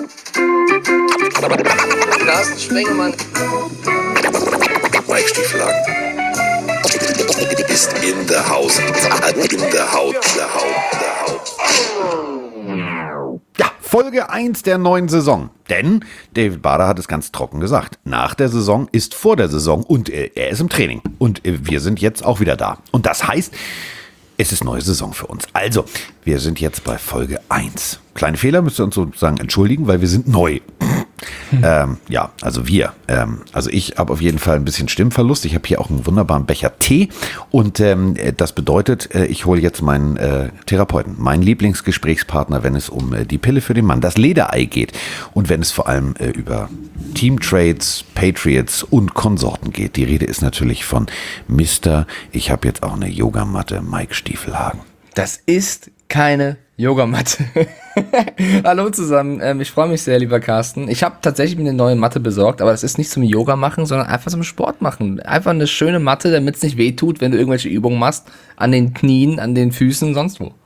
Carsten Spengemann. Mike Stieflagen ist in der Haus. Ja, Folge 1 der neuen Saison. Denn David Bader hat es ganz trocken gesagt. Nach der Saison ist vor der Saison und er ist im Training. Und wir sind jetzt auch wieder da. Und das heißt, es ist neue Saison für uns. Also, wir sind jetzt bei Folge 1. Kleine Fehler, müsst ihr uns sozusagen entschuldigen, weil wir sind neu. Ja, also wir. Also ich habe auf jeden Fall ein bisschen Stimmverlust. Ich habe hier auch einen wunderbaren Becher Tee. Und das bedeutet, ich hole jetzt meinen Therapeuten, meinen Lieblingsgesprächspartner, wenn es um die Pille für den Mann, das Lederei geht. Und wenn es vor allem über Teamtrades, Patriots und Konsorten geht. Die Rede ist natürlich von Mr. Ich habe jetzt auch eine Yogamatte, Mike Stiefelhagen. Das ist keine Yogamatte. Hallo zusammen, ich freue mich sehr, lieber Carsten. Ich habe tatsächlich mir eine neue Matte besorgt, aber das ist nicht zum Yoga machen, sondern einfach zum Sport machen. Einfach eine schöne Matte, damit es nicht wehtut, wenn du irgendwelche Übungen machst, an den Knien, an den Füßen, sonst wo.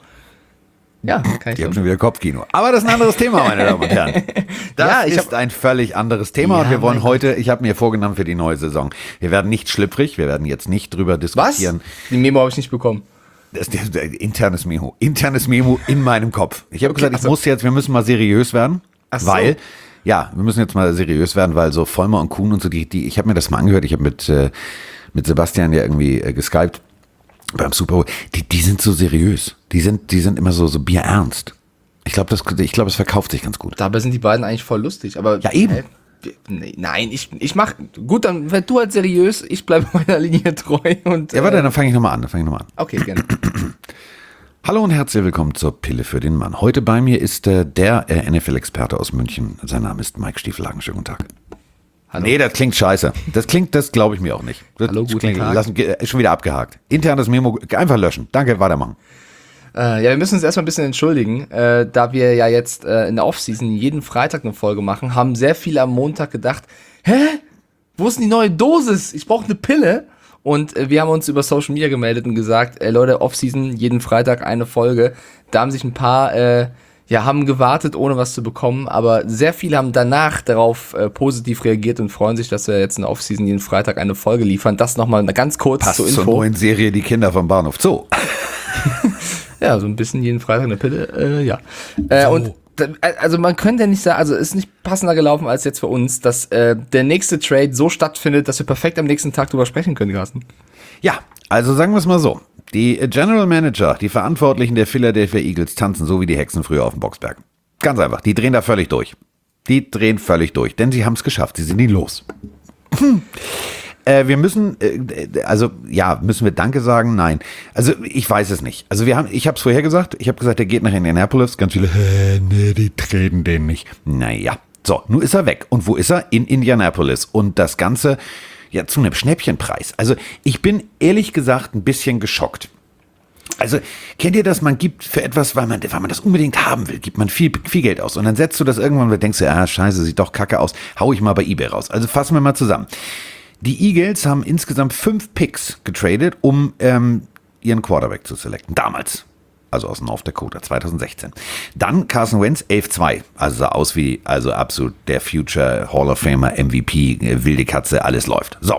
Ja, kann ich Die haben schon wieder Kopfkino. Aber das ist ein anderes Thema, meine Damen und Herren. Das Ja, ist ein völlig anderes Thema und wir wollen heute, ich habe mir vorgenommen für die neue Saison, wir werden nicht schlüpfrig, wir werden jetzt nicht drüber Was? diskutieren. Die Memo habe ich nicht bekommen. Das ist der internes Memo in meinem Kopf. Ich habe Okay, gesagt, wir müssen mal seriös werden, Ach so. weil, ja, wir müssen jetzt mal seriös werden, weil so Vollmer und Kuhn und so, ich habe mir das mal angehört, ich habe mit Sebastian ja irgendwie geskypt beim Super Bowl, die sind so seriös, die sind immer so bierernst. Ich glaube, es verkauft sich ganz gut. Dabei sind die beiden eigentlich voll lustig, aber... Ja, eben. Nein, ich mach... Gut, dann werd du halt seriös, ich bleibe meiner Linie treu und... Ja, warte, dann fange ich nochmal an. Okay, gerne. Hallo und herzlich willkommen zur Pille für den Mann. Heute bei mir ist der NFL-Experte aus München. Sein Name ist Mike Stiefelhagen. Schönen guten Tag. Hallo. Nee, das klingt scheiße. Das glaube ich mir auch nicht. Das Hallo, guten Tag. Ist schon wieder abgehakt. Internes Memo, einfach löschen. Danke, weitermachen. Ja, wir müssen uns erstmal ein bisschen entschuldigen, da wir ja jetzt in der Offseason jeden Freitag eine Folge machen, haben sehr viele am Montag gedacht, wo ist denn die neue Dosis? Ich brauche eine Pille. Und wir haben uns über Social Media gemeldet und gesagt, Leute, Offseason, jeden Freitag eine Folge. Da haben sich ein paar, haben gewartet, ohne was zu bekommen, aber sehr viele haben danach darauf positiv reagiert und freuen sich, dass wir jetzt in der Offseason jeden Freitag eine Folge liefern. Das nochmal ganz kurz Passt zur zur Info. neuen Serie Die Kinder vom Bahnhof Zoo. Ja, so ein bisschen jeden Freitag eine Pille, ja. Und also man könnte ja nicht sagen, also ist nicht passender gelaufen als jetzt für uns, dass der nächste Trade so stattfindet, dass wir perfekt am nächsten Tag drüber sprechen können, Carsten. Ja, also sagen wir es mal so. Die General Manager, die Verantwortlichen der Philadelphia Eagles tanzen so wie die Hexen früher auf dem Boxberg. Ganz einfach, die drehen da völlig durch. Denn sie haben es geschafft, sie sind nie los. Wir müssen, müssen wir Danke sagen? Nein. Also ich weiß es nicht. Also ich habe es vorher gesagt, der geht nach Indianapolis. Ganz viele, nee, die treten den nicht. Naja, so, nun ist er weg. Und wo ist er? In Indianapolis. Und das Ganze, ja, zu einem Schnäppchenpreis. Also ich bin ehrlich gesagt ein bisschen geschockt. Also, kennt ihr das? Man gibt für etwas, weil man das unbedingt haben will, gibt man viel Geld aus. Und dann setzt du das irgendwann und denkst du, scheiße, sieht doch kacke aus. Hau ich mal bei eBay raus. Also fassen wir mal zusammen. Die Eagles haben insgesamt 5 Picks getradet, um ihren Quarterback zu selecten. Damals. Also aus North Dakota, 2016. Dann Carson Wentz, 11-2. Also sah aus wie, absolut der Future Hall of Famer, MVP, wilde Katze, alles läuft. So.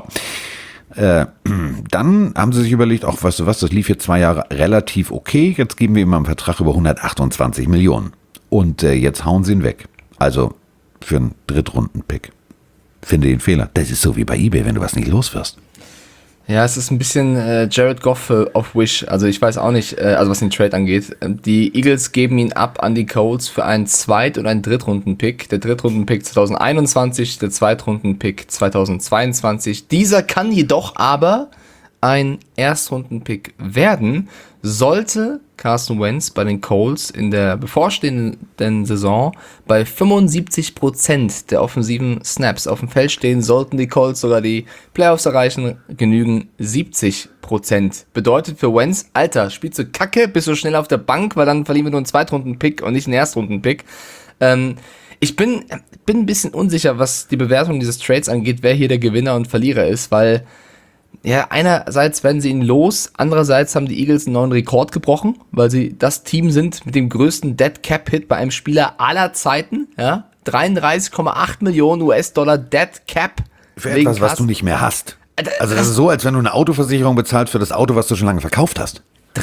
Dann haben sie sich überlegt, auch weißt du was, das lief jetzt 2 Jahre relativ okay. Jetzt geben wir ihm einen Vertrag über 128 Millionen. Und jetzt hauen sie ihn weg. Also für einen Drittrunden-Pick. Finde den Fehler. Das ist so wie bei eBay, wenn du was nicht los wirst. Ja, es ist ein bisschen Jared Goff auf Wish. Also ich weiß auch nicht, was den Trade angeht. Die Eagles geben ihn ab an die Colts für einen Zweit- und einen Drittrunden-Pick. Der Drittrunden-Pick 2021, der Zweitrunden-Pick 2022. Dieser kann jedoch aber ein Erstrunden-Pick werden, sollte Carson Wentz bei den Colts in der bevorstehenden Saison bei 75% der offensiven Snaps auf dem Feld stehen, sollten die Colts sogar die Playoffs erreichen, genügen 70%. Bedeutet für Wentz, Alter, spielst du Kacke, bist du schnell auf der Bank, weil dann verlieren wir nur einen Zweitrunden-Pick und nicht einen Erstrunden-Pick. Ich bin ein bisschen unsicher, was die Bewertung dieses Trades angeht, wer hier der Gewinner und Verlierer ist, weil ja, einerseits werden sie ihn los, andererseits haben die Eagles einen neuen Rekord gebrochen, weil sie das Team sind mit dem größten Dead Cap Hit bei einem Spieler aller Zeiten, ja. 33,8 Millionen US-Dollar Dead Cap. Für etwas, was du nicht mehr hast. Also das ist so, als wenn du eine Autoversicherung bezahlst für das Auto, was du schon lange verkauft hast.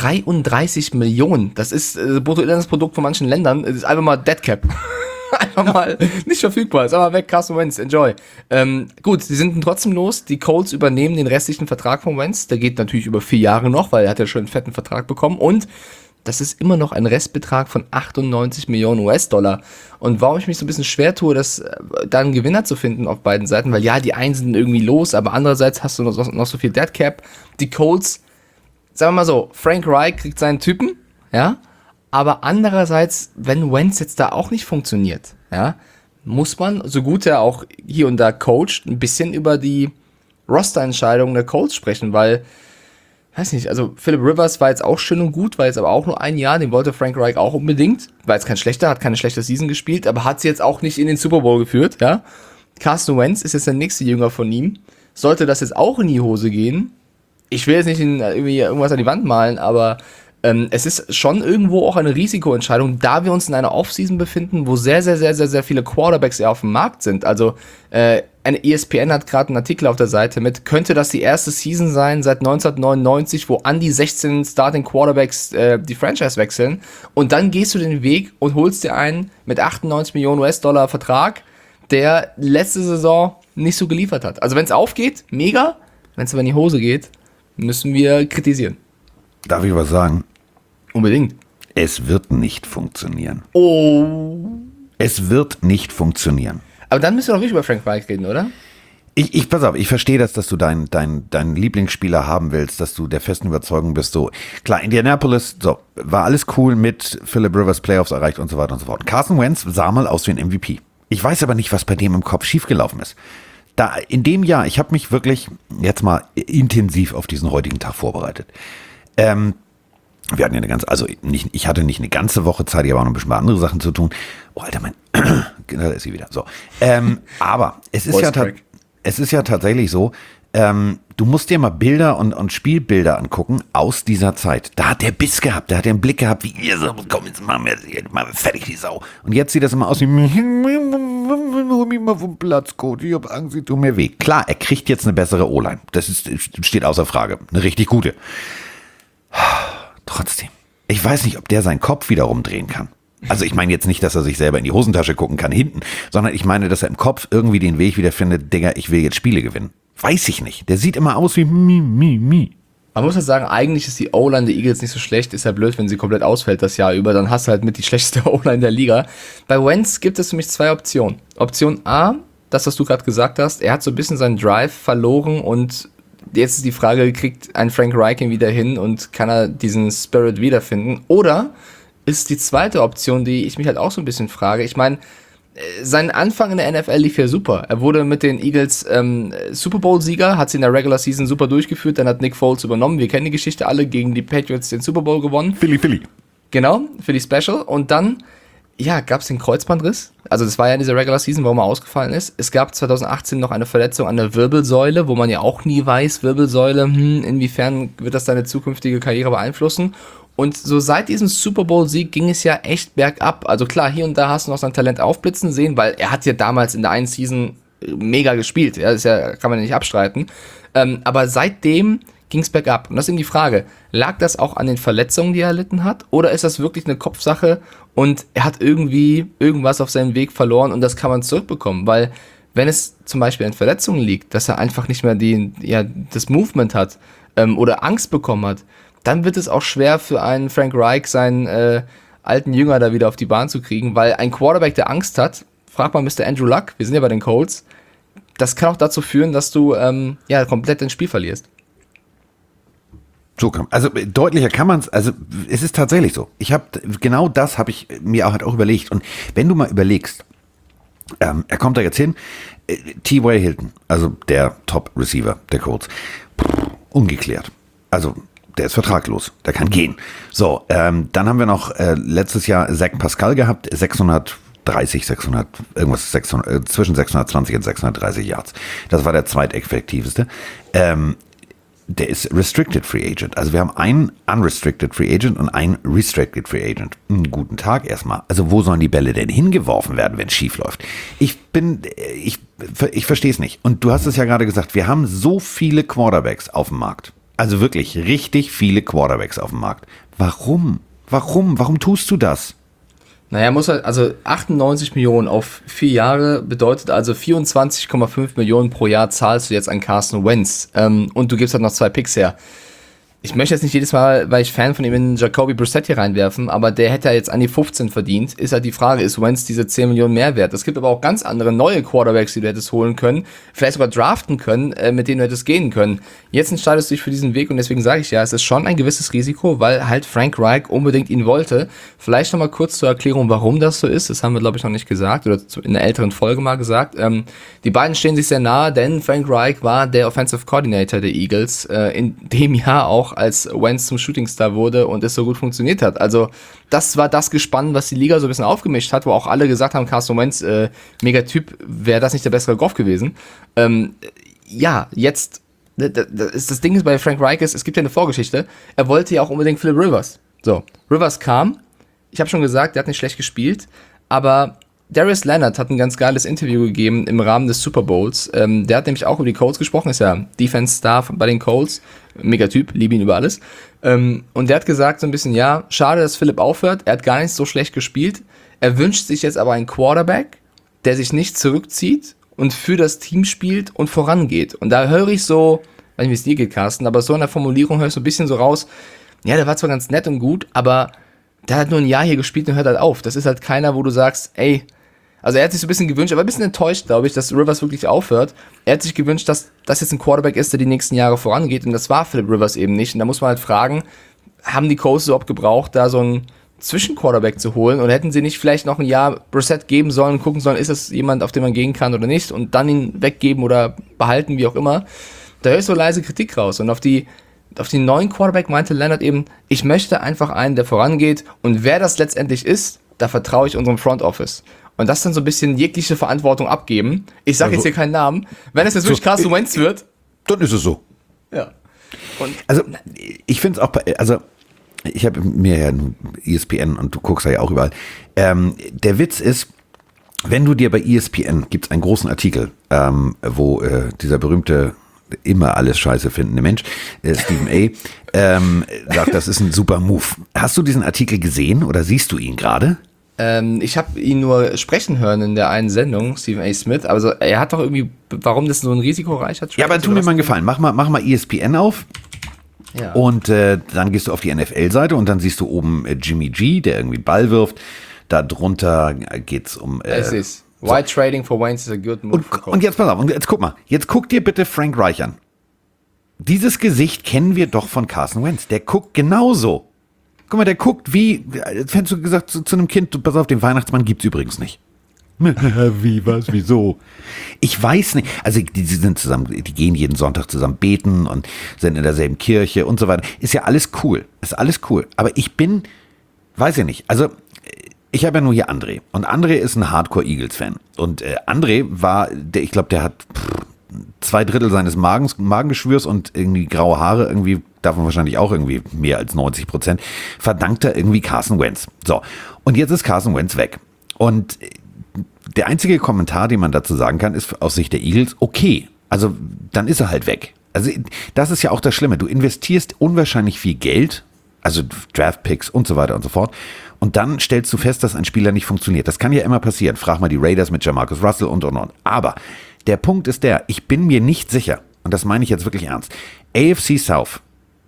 33 Millionen. Das ist Bruttoinlandsprodukt von manchen Ländern. Das ist einfach mal Dead Cap. Einfach mal nicht verfügbar. Ist aber weg. Carson Wentz. Enjoy. Gut, sie sind trotzdem los. Die Colts übernehmen den restlichen Vertrag von Wentz. Der geht natürlich über 4 Jahre noch, weil er hat ja schon einen fetten Vertrag bekommen. Und das ist immer noch ein Restbetrag von 98 Millionen US-Dollar. Und warum ich mich so ein bisschen schwer tue, da einen Gewinner zu finden auf beiden Seiten, weil ja, die einen sind irgendwie los, aber andererseits hast du noch so viel Dead Cap. Die Colts, sagen wir mal so, Frank Reich kriegt seinen Typen, ja, aber andererseits, wenn Wentz jetzt da auch nicht funktioniert, ja, muss man, so gut er auch hier und da coacht, ein bisschen über die Rosterentscheidungen der Colts sprechen, weil, weiß nicht, also Philip Rivers war jetzt auch schön und gut, war jetzt aber auch nur ein Jahr, den wollte Frank Reich auch unbedingt, war jetzt kein schlechter, hat keine schlechte Season gespielt, aber hat sie jetzt auch nicht in den Super Bowl geführt, ja. Carson Wentz ist jetzt der nächste Jünger von ihm, sollte das jetzt auch in die Hose gehen, ich will jetzt nicht irgendwie irgendwas an die Wand malen, aber es ist schon irgendwo auch eine Risikoentscheidung, da wir uns in einer Offseason befinden, wo sehr, sehr, sehr, sehr, sehr viele Quarterbacks ja auf dem Markt sind. Also eine ESPN hat gerade einen Artikel auf der Seite mit, könnte das die erste Season sein seit 1999, wo an die 16 Starting Quarterbacks die Franchise wechseln, und dann gehst du den Weg und holst dir einen mit 98 Millionen US-Dollar Vertrag, der letzte Saison nicht so geliefert hat. Also wenn es aufgeht, mega, wenn es aber in die Hose geht, müssen wir kritisieren. Darf ich was sagen? Unbedingt. Es wird nicht funktionieren. Oh. Es wird nicht funktionieren. Aber dann müssen wir doch wirklich über Frank Reich reden, oder? Pass auf, ich verstehe das, dass du deinen Lieblingsspieler haben willst, dass du der festen Überzeugung bist, so, klar, Indianapolis, so, war alles cool mit Philip Rivers Playoffs erreicht und so weiter und so fort. Carson Wentz sah mal aus wie ein MVP. Ich weiß aber nicht, was bei dem im Kopf schiefgelaufen ist. Da, in dem Jahr, ich habe mich wirklich jetzt mal intensiv auf diesen heutigen Tag vorbereitet. Wir hatten ja ich hatte nicht eine ganze Woche Zeit, ich habe auch noch ein bisschen andere Sachen zu tun. Oh, Alter, da ist sie wieder. So. Aber es ist ja tatsächlich so, du musst dir mal Bilder und Spielbilder angucken aus dieser Zeit. Da hat der Biss gehabt, da hat er einen Blick gehabt, wie ihr so, komm, jetzt machen wir fertig die Sau. Und jetzt sieht das immer aus wie, hol mich mal vom Platz, Coach, ich hab Angst, sie tut mir weh. Klar, er kriegt jetzt eine bessere O-Line. Steht außer Frage. Eine richtig gute. Trotzdem, ich weiß nicht, ob der seinen Kopf wieder rumdrehen kann. Also ich meine jetzt nicht, dass er sich selber in die Hosentasche gucken kann hinten, sondern ich meine, dass er im Kopf irgendwie den Weg wieder findet, Digga, ich will jetzt Spiele gewinnen. Weiß ich nicht. Der sieht immer aus wie mi. Man muss ja sagen, eigentlich ist die O-Line der Eagles nicht so schlecht. Ist ja blöd, wenn sie komplett ausfällt das Jahr über. Dann hast du halt mit die schlechteste O-Line der Liga. Bei Wentz gibt es für mich 2 Optionen. Option A, das, was du gerade gesagt hast, er hat so ein bisschen seinen Drive verloren und jetzt ist die Frage, kriegt ein Frank Reich ihn wieder hin und kann er diesen Spirit wiederfinden? Oder ist die zweite Option, die ich mich halt auch so ein bisschen frage. Ich meine, sein Anfang in der NFL lief ja super. Er wurde mit den Eagles Super Bowl-Sieger, hat sie in der Regular Season super durchgeführt, dann hat Nick Foles übernommen. Wir kennen die Geschichte alle, gegen die Patriots den Super Bowl gewonnen. Philly. Genau, für die Special. Und dann, ja, gab es den Kreuzbandriss. Also das war ja in dieser Regular Season, warum er ausgefallen ist. Es gab 2018 noch eine Verletzung an der Wirbelsäule, wo man ja auch nie weiß, Wirbelsäule, inwiefern wird das deine zukünftige Karriere beeinflussen. Und so seit diesem Super Bowl-Sieg ging es ja echt bergab. Also klar, hier und da hast du noch sein Talent aufblitzen sehen, weil er hat ja damals in der einen Season mega gespielt. Ja, das ist ja, kann man ja nicht abstreiten. Aber seitdem ging es bergab. Und das ist eben die Frage, lag das auch an den Verletzungen, die er erlitten hat? Oder ist das wirklich eine Kopfsache und er hat irgendwie irgendwas auf seinem Weg verloren und das kann man zurückbekommen? Weil wenn es zum Beispiel an Verletzungen liegt, dass er einfach nicht mehr das Movement hat oder Angst bekommen hat, dann wird es auch schwer für einen Frank Reich, seinen alten Jünger da wieder auf die Bahn zu kriegen, weil ein Quarterback, der Angst hat, frag mal Mr. Andrew Luck, wir sind ja bei den Colts, das kann auch dazu führen, dass du komplett dein Spiel verlierst. Also deutlicher kann man es, also es ist tatsächlich so. Genau das habe ich mir auch überlegt. Und wenn du mal überlegst, er kommt da jetzt hin, T.Y. Hilton, also der Top-Receiver der Colts, ungeklärt. Also der ist vertraglos, der kann gehen. So, dann haben wir noch letztes Jahr Zach Pascal gehabt, 600 zwischen 620 und 630 Yards. Das war der zweiteffektivste. der ist Restricted Free Agent. Also wir haben einen Unrestricted Free Agent und einen Restricted Free Agent. Guten Tag erstmal. Also wo sollen die Bälle denn hingeworfen werden, wenn es schief läuft? Ich verstehe es nicht. Und du hast es ja gerade gesagt, wir haben so viele Quarterbacks auf dem Markt. Also wirklich richtig viele Quarterbacks auf dem Markt. Warum? Warum tust du das? Naja, also 98 Millionen auf 4 Jahre bedeutet also 24,5 Millionen pro Jahr zahlst du jetzt an Carson Wentz. Und du gibst halt noch 2 Picks her. Ich möchte jetzt nicht jedes Mal, weil ich Fan von ihm bin, Jacoby Brissett hier reinwerfen, aber der hätte ja jetzt an die 15 verdient. Ist halt die Frage, ist Wentz diese 10 Millionen mehr wert? Es gibt aber auch ganz andere neue Quarterbacks, die du hättest holen können, vielleicht sogar draften können, mit denen du hättest gehen können. Jetzt entscheidest du dich für diesen Weg und deswegen sage ich ja, es ist schon ein gewisses Risiko, weil halt Frank Reich unbedingt ihn wollte. Vielleicht nochmal kurz zur Erklärung, warum das so ist. Das haben wir, glaube ich, noch nicht gesagt oder in einer älteren Folge mal gesagt. Die beiden stehen sich sehr nahe, denn Frank Reich war der Offensive Coordinator der Eagles, in dem Jahr auch als Wentz zum Shootingstar wurde und es so gut funktioniert hat. Also das war das Gespann, was die Liga so ein bisschen aufgemischt hat, wo auch alle gesagt haben, Carson Wentz, Megatyp, wäre das nicht der bessere Goff gewesen. Jetzt, das Ding ist bei Frank Reich es gibt ja eine Vorgeschichte, er wollte ja auch unbedingt Philip Rivers. So, Rivers kam, ich habe schon gesagt, der hat nicht schlecht gespielt, aber Darius Leonard hat ein ganz geiles Interview gegeben im Rahmen des Super Bowls. Der hat nämlich auch über die Colts gesprochen, ist ja Defense-Star bei den Colts. Megatyp, liebe ihn über alles. Und der hat gesagt so ein bisschen, ja, schade, dass Philipp aufhört. Er hat gar nicht so schlecht gespielt. Er wünscht sich jetzt aber einen Quarterback, der sich nicht zurückzieht und für das Team spielt und vorangeht. Und da höre ich so, weiß nicht, wie es dir geht, Carsten, aber so in der Formulierung höre ich so ein bisschen so raus, ja, der war zwar ganz nett und gut, aber der hat nur ein Jahr hier gespielt und hört halt auf. Das ist halt keiner, wo du sagst, ey, also er hat sich so ein bisschen gewünscht, er war ein bisschen enttäuscht, glaube ich, dass Rivers wirklich aufhört. Er hat sich gewünscht, dass das jetzt ein Quarterback ist, der die nächsten Jahre vorangeht, und das war Philip Rivers eben nicht. Und da muss man halt fragen, haben die Colts überhaupt gebraucht, da so einen Zwischenquarterback zu holen, oder hätten sie nicht vielleicht noch ein Jahr Brissett geben sollen und gucken sollen, ist das jemand, auf den man gehen kann oder nicht, und dann ihn weggeben oder behalten, wie auch immer. Da höre ich so leise Kritik raus, und auf den neuen Quarterback meinte Leonard eben, ich möchte einfach einen, der vorangeht, und wer das letztendlich ist, da vertraue ich unserem Front Office. Und das dann so ein bisschen jegliche Verantwortung abgeben. Ich sage jetzt hier keinen Namen. Wenn es jetzt wirklich Carson Wentz wird, dann ist es so. Ja. Und also ich finde es auch, also ich habe mir ja ESPN und du guckst ja auch überall. Der Witz ist, wenn du dir bei ESPN, gibt es einen großen Artikel, wo dieser berühmte, immer alles scheiße findende Mensch, Stephen A., sagt, das ist ein super Move. Hast du diesen Artikel gesehen oder siehst du ihn gerade? Ich habe ihn nur sprechen hören in der einen Sendung, Stephen A. Smith. Also er hat doch irgendwie, warum das so ein risikoreicher Trade ist? Ja, aber tu mir mal einen Gefallen. Mach mal ESPN auf. Ja. Und dann gehst du auf die NFL-Seite und dann siehst du oben Jimmy G, der irgendwie Ball wirft. Da drunter geht's um... es ist Why trading for Wentz is a good move. Und jetzt pass auf, und jetzt guck mal. Jetzt guck dir bitte Frank Reich an. Dieses Gesicht kennen wir doch von Carson Wentz. Der guckt genauso. Guck mal, der guckt wie, als hättest du gesagt zu einem Kind, pass auf, den Weihnachtsmann gibt's übrigens nicht. Wie, was, wieso? Ich weiß nicht, also die sind zusammen, die gehen jeden Sonntag zusammen beten und sind in derselben Kirche und so weiter. Ist ja alles cool, Aber ich bin, weiß ich nicht, also ich habe ja nur hier André. Und André ist ein Hardcore-Eagles-Fan. Und André war, ich glaube, der hat 2/3 seines Magengeschwürs und irgendwie graue Haare, irgendwie davon wahrscheinlich auch irgendwie mehr als 90%, verdankt er irgendwie Carson Wentz. So, und jetzt ist Carson Wentz weg. Und der einzige Kommentar, den man dazu sagen kann, ist aus Sicht der Eagles, okay, also dann ist er halt weg. Also das ist ja auch das Schlimme. Du investierst unwahrscheinlich viel Geld, also Draftpicks und so weiter und so fort, und dann stellst du fest, dass ein Spieler nicht funktioniert. Das kann ja immer passieren. Frag mal die Raiders mit Jamarcus Russell und. Aber der Punkt ist der, ich bin mir nicht sicher, und das meine ich jetzt wirklich ernst, AFC South,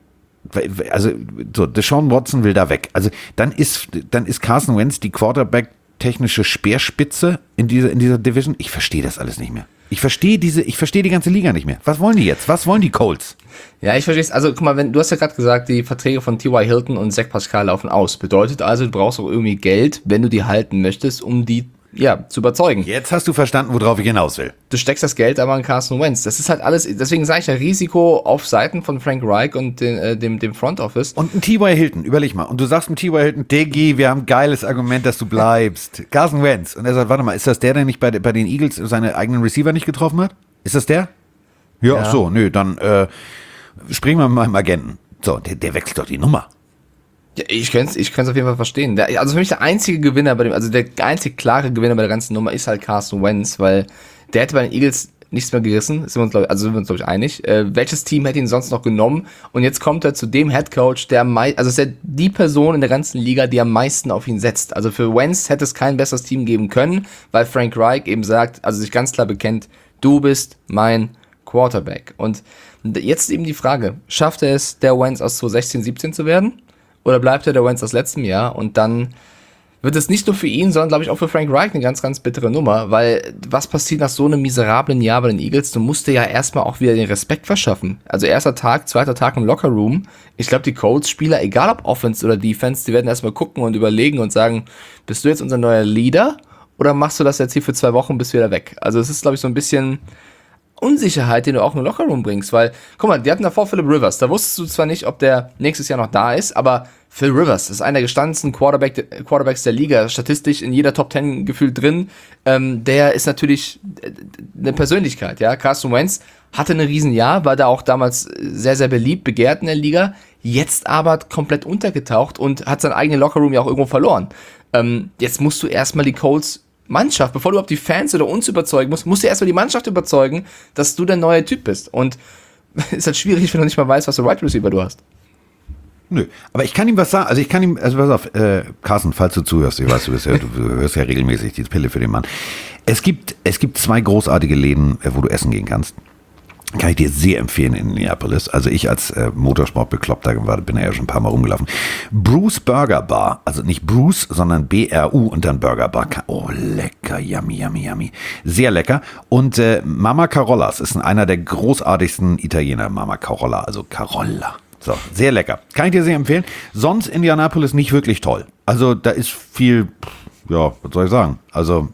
also so, Deshaun Watson will da weg. Also dann ist Carson Wentz die Quarterback-technische Speerspitze in dieser Division. Ich verstehe das alles nicht mehr. Ich verstehe die ganze Liga nicht mehr. Was wollen die jetzt? Was wollen die Colts? Ja, ich verstehe es. Also guck mal, du hast ja gerade gesagt, die Verträge von T.Y. Hilton und Zach Pascal laufen aus. Bedeutet also, du brauchst auch irgendwie Geld, wenn du die halten möchtest, um die zu überzeugen. Jetzt hast du verstanden, worauf ich hinaus will. Du steckst das Geld aber in Carson Wentz. Das ist halt alles, deswegen sage ich ja, Risiko auf Seiten von Frank Reich und dem Front Office. Und ein T.Y. Hilton, überleg mal. Und du sagst mit T.Y. Hilton, Diggi, wir haben ein geiles Argument, dass du bleibst. Carson Wentz. Und er sagt, warte mal, ist das der nicht bei den Eagles seine eigenen Receiver nicht getroffen hat? Ist das der? Ja. Ach so, nö, dann, Sprechen wir mit meinem Agenten. So, der wechselt doch die Nummer. Ja, ich könnte es auf jeden Fall verstehen. Also für mich der einzige Gewinner der einzig klare Gewinner bei der ganzen Nummer ist halt Carson Wentz, weil der hätte bei den Eagles nichts mehr gerissen, sind wir uns, glaube ich, einig. Welches Team hätte ihn sonst noch genommen? Und jetzt kommt er zu dem Headcoach, also ist er die Person in der ganzen Liga, die am meisten auf ihn setzt. Also für Wentz hätte es kein besseres Team geben können, weil Frank Reich eben sagt, also sich ganz klar bekennt, du bist mein Quarterback. Und jetzt eben die Frage, schafft er es, der Wentz aus 2016, 17 zu werden? Oder bleibt er der Wentz aus letztem Jahr? Und dann wird es nicht nur für ihn, sondern, glaube ich, auch für Frank Reich eine ganz, ganz bittere Nummer, weil was passiert nach so einem miserablen Jahr bei den Eagles? Du musst dir ja erstmal auch wieder den Respekt verschaffen. Also erster Tag, zweiter Tag im Lockerroom. Ich glaube, die Colts-Spieler, egal ob Offense oder Defense, die werden erstmal gucken und überlegen und sagen, bist du jetzt unser neuer Leader oder machst du das jetzt hier für 2 Wochen bis wieder weg? Also es ist, glaube ich, so ein bisschen Unsicherheit, den du auch in den Lockerroom bringst, weil, guck mal, die hatten davor Philip Rivers, da wusstest du zwar nicht, ob der nächstes Jahr noch da ist, aber Phil Rivers ist einer der gestandensten Quarterbacks der Liga, statistisch in jeder Top 10 gefühlt drin, der ist natürlich eine Persönlichkeit, ja, Carson Wentz hatte ein Riesenjahr, war da auch damals sehr, sehr beliebt, begehrt in der Liga, jetzt aber komplett untergetaucht und hat seinen eigenen Lockerroom ja auch irgendwo verloren. Jetzt musst du erstmal die Colts Mannschaft, bevor du überhaupt die Fans oder uns überzeugen musst du erstmal die Mannschaft überzeugen, dass du der neue Typ bist. Und ist halt schwierig, wenn du nicht mal weißt, was für Wide Receiver du hast. Nö, aber ich kann ihm was sagen. Also pass auf, Carsten, falls du zuhörst, ich weiß, du hörst ja regelmäßig die Pille für den Mann. Es gibt 2 großartige Läden, wo du essen gehen kannst. Kann ich dir sehr empfehlen in Minneapolis. Also ich als Motorsportbekloppter bin ja schon ein paar Mal rumgelaufen. Bruce Burger Bar, also nicht Bruce, sondern BRU und dann Burger Bar. Oh, lecker, yummy, yummy, yummy. Sehr lecker. Und Mama Carollas ist einer der großartigsten Italiener. Mama Carolla, also Carolla. So, sehr lecker. Kann ich dir sehr empfehlen. Sonst Indianapolis nicht wirklich toll. Also da ist viel, ja, was soll ich sagen? Also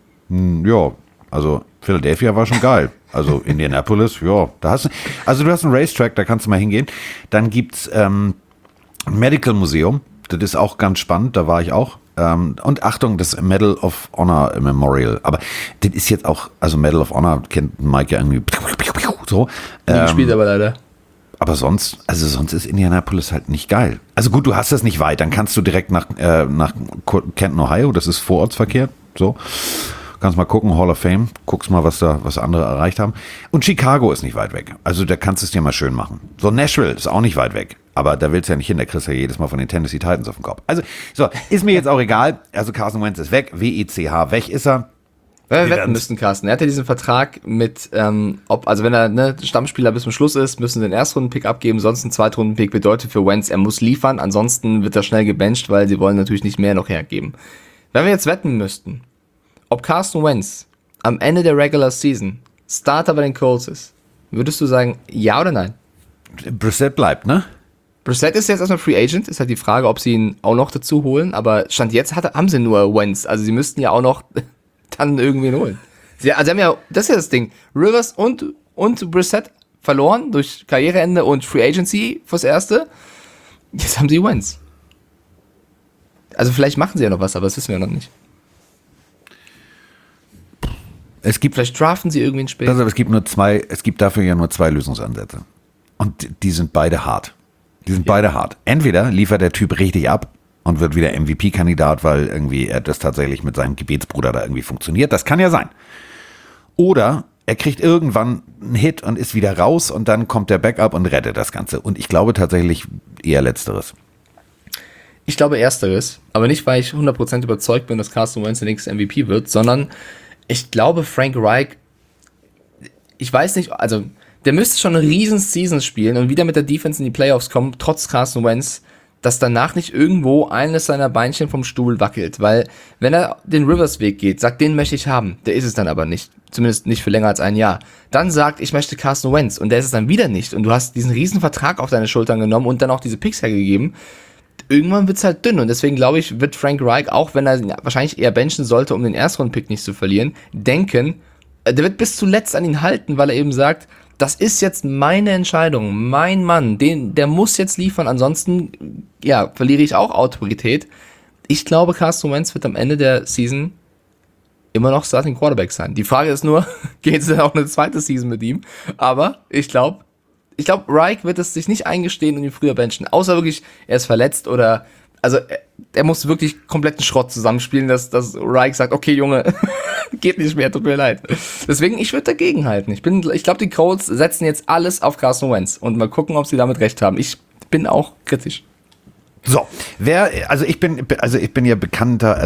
Philadelphia war schon geil. Also Indianapolis, ja, du hast einen Racetrack, da kannst du mal hingehen. Dann gibt's ein Medical Museum, das ist auch ganz spannend, da war ich auch. Und Achtung, das Medal of Honor Memorial. Aber das ist jetzt auch, also Medal of Honor kennt Mike ja irgendwie so. Gespielt aber leider. Aber sonst ist Indianapolis halt nicht geil. Also gut, du hast das nicht weit, dann kannst du direkt nach Canton, Ohio, das ist Vorortsverkehr, so. Kannst mal gucken, Hall of Fame, guckst mal, was andere erreicht haben. Und Chicago ist nicht weit weg. Also da kannst du es dir mal schön machen. So, Nashville ist auch nicht weit weg. Aber da willst du ja nicht hin, da kriegst du ja jedes Mal von den Tennessee Titans auf den Kopf. Also, so, ist mir jetzt auch egal. Also Carson Wentz ist weg, WECH, weg ist er. Wir wetten müssten, Carsten. Er hat ja diesen Vertrag mit, wenn er Stammspieler bis zum Schluss ist, müssen sie den Erstrunden-Pick abgeben, sonst ein Zweitrunden-Pick bedeutet für Wentz, er muss liefern, ansonsten wird er schnell gebencht, weil sie wollen natürlich nicht mehr noch hergeben. Wenn wir jetzt wetten müssten, ob Carson Wentz am Ende der Regular Season Starter bei den Colts ist, würdest du sagen, ja oder nein? Brissett bleibt, ne? Brissett ist jetzt erstmal Free Agent, ist halt die Frage, ob sie ihn auch noch dazu holen, aber Stand jetzt haben sie nur Wentz, also sie müssten ja auch noch dann irgendwen holen. Sie haben ja, das ist ja das Ding, Rivers und Brissett verloren durch Karriereende und Free Agency fürs Erste, jetzt haben sie Wentz. Also vielleicht machen sie ja noch was, aber das wissen wir ja noch nicht. Vielleicht draften sie irgendwen später. Also es gibt dafür ja nur 2 Lösungsansätze. Und die sind beide hart. Entweder liefert der Typ richtig ab und wird wieder MVP-Kandidat, weil irgendwie er das tatsächlich mit seinem Gebetsbruder da irgendwie funktioniert. Das kann ja sein. Oder er kriegt irgendwann einen Hit und ist wieder raus und dann kommt der Backup und rettet das Ganze. Und ich glaube tatsächlich eher Letzteres. Ich glaube Ersteres, aber nicht, weil ich 100% überzeugt bin, dass Carson Wentz der nächste MVP wird, sondern ich glaube, Frank Reich, ich weiß nicht, also der müsste schon eine riesen Season spielen und wieder mit der Defense in die Playoffs kommen, trotz Carson Wentz, dass danach nicht irgendwo eines seiner Beinchen vom Stuhl wackelt, weil wenn er den Rivers-Weg geht, sagt, den möchte ich haben, der ist es dann aber nicht, zumindest nicht für länger als ein Jahr. Dann sagt, ich möchte Carson Wentz und der ist es dann wieder nicht und du hast diesen riesen Vertrag auf deine Schultern genommen und dann auch diese Picks hergegeben. Irgendwann wird's halt dünn und deswegen glaube ich, wird Frank Reich, auch wenn er wahrscheinlich eher benchen sollte, um den Erstrunden-Pick nicht zu verlieren, denken, der wird bis zuletzt an ihn halten, weil er eben sagt, das ist jetzt meine Entscheidung, mein Mann, der muss jetzt liefern, ansonsten, ja, verliere ich auch Autorität. Ich glaube, Carson Wentz wird am Ende der Season immer noch Starting Quarterback sein. Die Frage ist nur, geht es denn auch eine zweite Season mit ihm? Aber ich glaube, ich glaube, Reich wird es sich nicht eingestehen und ihn früher benchen. Außer wirklich, er ist verletzt oder, also er muss wirklich kompletten Schrott zusammenspielen, dass Reich sagt, okay, Junge, geht nicht mehr, tut mir leid. Deswegen, ich würde dagegen halten. Ich glaube, die Colts setzen jetzt alles auf Carson Wentz und mal gucken, ob sie damit recht haben. Ich bin auch kritisch. So, ich bin ja bekennender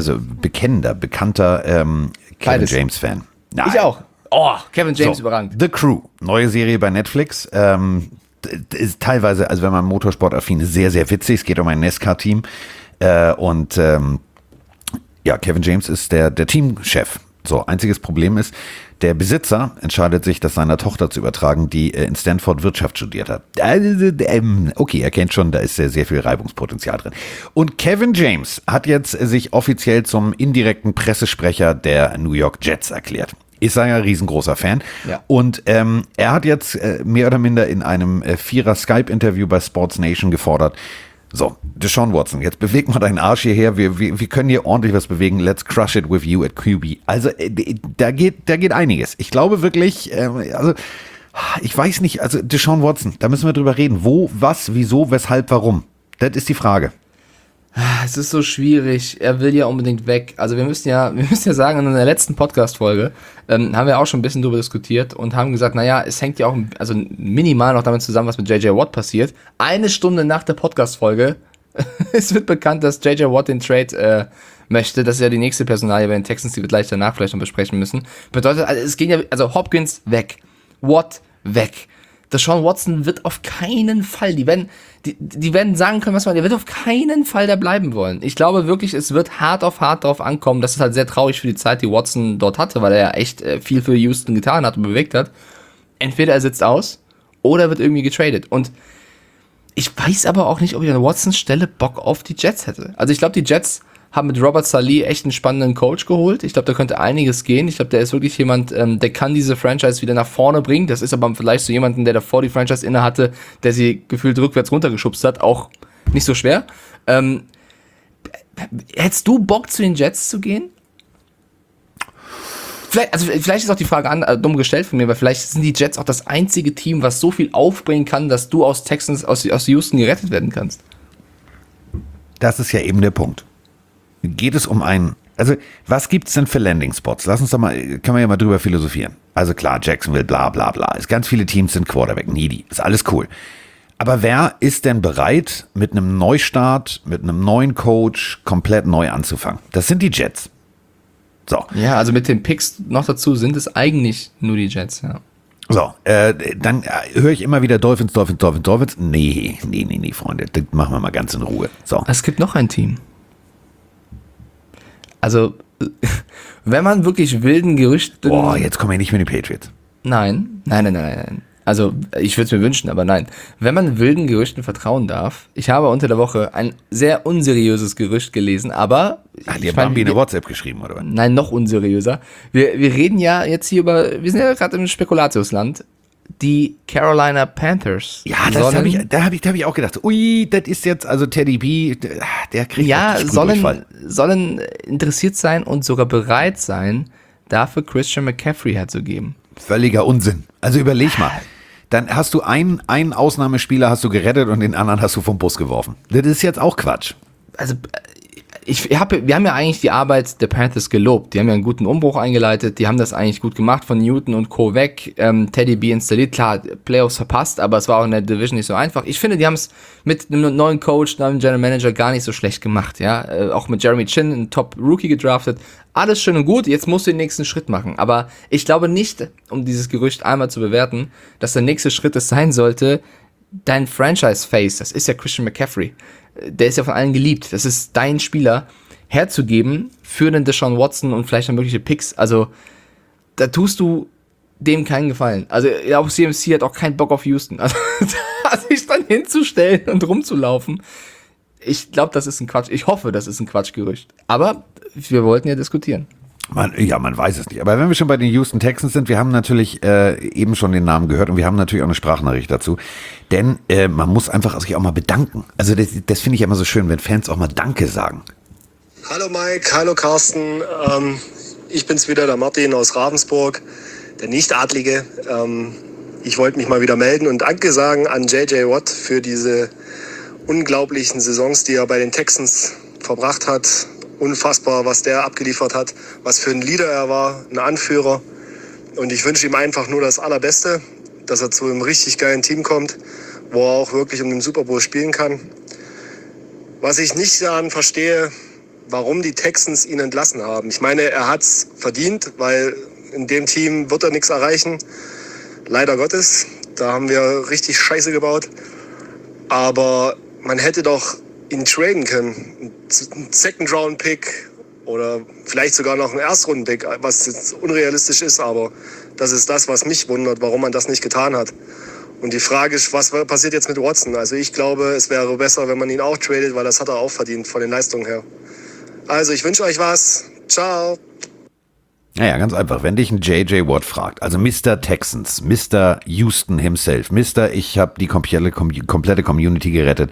Kevin James Fan. Nein. Ich auch. Oh, Kevin James überragend. The Crew, neue Serie bei Netflix. Ist teilweise, also wenn man Motorsportaffin ist, sehr, sehr witzig. Es geht um ein NASCAR-Team. Kevin James ist der Teamchef. So, einziges Problem ist, der Besitzer entscheidet sich, das seiner Tochter zu übertragen, die in Stanford Wirtschaft studiert hat. Okay, er kennt schon, da ist sehr, sehr viel Reibungspotenzial drin. Und Kevin James hat jetzt sich offiziell zum indirekten Pressesprecher der New York Jets erklärt. Ist ein riesengroßer Fan. Ja. Und er hat jetzt mehr oder minder in einem 4er Skype-Interview bei Sports Nation gefordert, so, Deshaun Watson, jetzt beweg mal deinen Arsch hierher, wir können hier ordentlich was bewegen, let's crush it with you at QB. Also, da geht einiges. Ich glaube wirklich, ich weiß nicht, also Deshaun Watson, da müssen wir drüber reden. Wo, was, wieso, weshalb, warum? Das ist die Frage. Es ist so schwierig, er will ja unbedingt weg. Also wir müssen ja sagen, in der letzten Podcast-Folge haben wir auch schon ein bisschen drüber diskutiert und haben gesagt, naja, es hängt ja auch also minimal noch damit zusammen, was mit J.J. Watt passiert. Eine Stunde nach der Podcast-Folge, es wird bekannt, dass J.J. Watt den Trade möchte. Das ist ja die nächste Personalie bei den Texans, die wir gleich danach vielleicht noch besprechen müssen. Bedeutet, es gehen ja, also Hopkins weg, Watt weg. Deshaun Watson wird auf keinen Fall, die werden sagen können, was man, der wird auf keinen Fall da bleiben wollen. Ich glaube wirklich, es wird hart auf hart drauf ankommen. Das ist halt sehr traurig für die Zeit, die Watson dort hatte, weil er ja echt viel für Houston getan hat und bewegt hat. Entweder er sitzt aus oder wird irgendwie getradet. Und ich weiß aber auch nicht, ob ich an Watsons Stelle Bock auf die Jets hätte. Also ich glaube, die Jets haben mit Robert Saleh echt einen spannenden Coach geholt. Ich glaube, da könnte einiges gehen. Ich glaube, der ist wirklich jemand, der kann diese Franchise wieder nach vorne bringen. Das ist aber vielleicht so jemanden, der davor die Franchise inne hatte, der sie gefühlt rückwärts runtergeschubst hat. Auch nicht so schwer. Hättest du Bock, zu den Jets zu gehen? Vielleicht ist auch die Frage dumm gestellt von mir, weil vielleicht sind die Jets auch das einzige Team, was so viel aufbringen kann, dass du aus Texans, aus Houston gerettet werden kannst. Das ist ja eben der Punkt. Geht es um was gibt's denn für Landing-Spots? Lass uns doch mal, können wir ja mal drüber philosophieren. Also klar, Jacksonville, bla bla bla. Ganz viele Teams sind Quarterback, needy, ist alles cool. Aber wer ist denn bereit, mit einem Neustart, mit einem neuen Coach komplett neu anzufangen? Das sind die Jets. So. Ja, also mit den Picks noch dazu sind es eigentlich nur die Jets, ja. So, dann höre ich immer wieder Dolphins. Nee, Freunde, das machen wir mal ganz in Ruhe. So. Es gibt noch ein Team. Also, wenn man wirklich wilden Gerüchten... Boah, jetzt kommen wir nicht mit den Patriots. Nein. Also, ich würde es mir wünschen, aber nein. Wenn man wilden Gerüchten vertrauen darf, ich habe unter der Woche ein sehr unseriöses Gerücht gelesen, aber... Hat dir Bambi eine WhatsApp geschrieben, oder was? Nein, noch unseriöser. Wir reden ja jetzt hier wir sind ja gerade im Spekulatiusland. Die Carolina Panthers. Ja, da hab ich auch gedacht, ui, das ist jetzt, also Teddy B, der kriegt sollen interessiert sein und sogar bereit sein, dafür Christian McCaffrey herzugeben. Völliger Unsinn. Also überleg mal. Dann hast du einen Ausnahmespieler hast du gerettet und den anderen hast du vom Bus geworfen. Das ist jetzt auch Quatsch. Also wir haben ja eigentlich die Arbeit der Panthers gelobt. Die haben ja einen guten Umbruch eingeleitet. Die haben das eigentlich gut gemacht, von Newton und Co. weg. Teddy B installiert. Klar, Playoffs verpasst, aber es war auch in der Division nicht so einfach. Ich finde, die haben es mit einem neuen Coach, neuen General Manager gar nicht so schlecht gemacht. Ja, auch mit Jeremy Chin, einen Top-Rookie gedraftet. Alles schön und gut. Jetzt musst du den nächsten Schritt machen. Aber ich glaube nicht, um dieses Gerücht einmal zu bewerten, dass der nächste Schritt es sein sollte, dein Franchise-Face, das ist ja Christian McCaffrey, der ist ja von allen geliebt, das ist dein Spieler, herzugeben für den Deshaun Watson und vielleicht noch mögliche Picks. Also, da tust du dem keinen Gefallen. Also, auch CMC hat auch keinen Bock auf Houston. Also, sich dann hinzustellen und rumzulaufen, ich glaube, das ist ein Quatsch. Ich hoffe, das ist ein Quatschgerücht. Aber wir wollten ja diskutieren. Man weiß es nicht. Aber wenn wir schon bei den Houston Texans sind, wir haben natürlich eben schon den Namen gehört und wir haben natürlich auch eine Sprachnachricht dazu. Denn man muss einfach sich auch mal bedanken. Also das finde ich immer so schön, wenn Fans auch mal Danke sagen. Hallo Mike, hallo Carsten. Ich bin's wieder, der Martin aus Ravensburg, der Nicht-Adlige. Ich wollte mich mal wieder melden und Danke sagen an J.J. Watt für diese unglaublichen Saisons, die er bei den Texans verbracht hat. Unfassbar, was der abgeliefert hat, was für ein Leader er war, ein Anführer. Und ich wünsche ihm einfach nur das Allerbeste, dass er zu einem richtig geilen Team kommt, wo er auch wirklich um den Super Bowl spielen kann. Was ich nicht daran verstehe, warum die Texans ihn entlassen haben. Ich meine, er hat es verdient, weil in dem Team wird er nichts erreichen. Leider Gottes, da haben wir richtig Scheiße gebaut. Aber man hätte doch ihn traden können. Ein Second-Round-Pick oder vielleicht sogar noch ein Erstrunden-Pick, was jetzt unrealistisch ist. Aber das ist das, was mich wundert, warum man das nicht getan hat. Und die Frage ist, was passiert jetzt mit Watson? Also ich glaube, es wäre besser, wenn man ihn auch tradet, weil das hat er auch verdient von den Leistungen her. Also ich wünsche euch was. Ciao. Naja, ganz einfach. Wenn dich ein J.J. Watt fragt, also Mr. Texans, Mr. Houston himself, ich habe die komplette Community gerettet,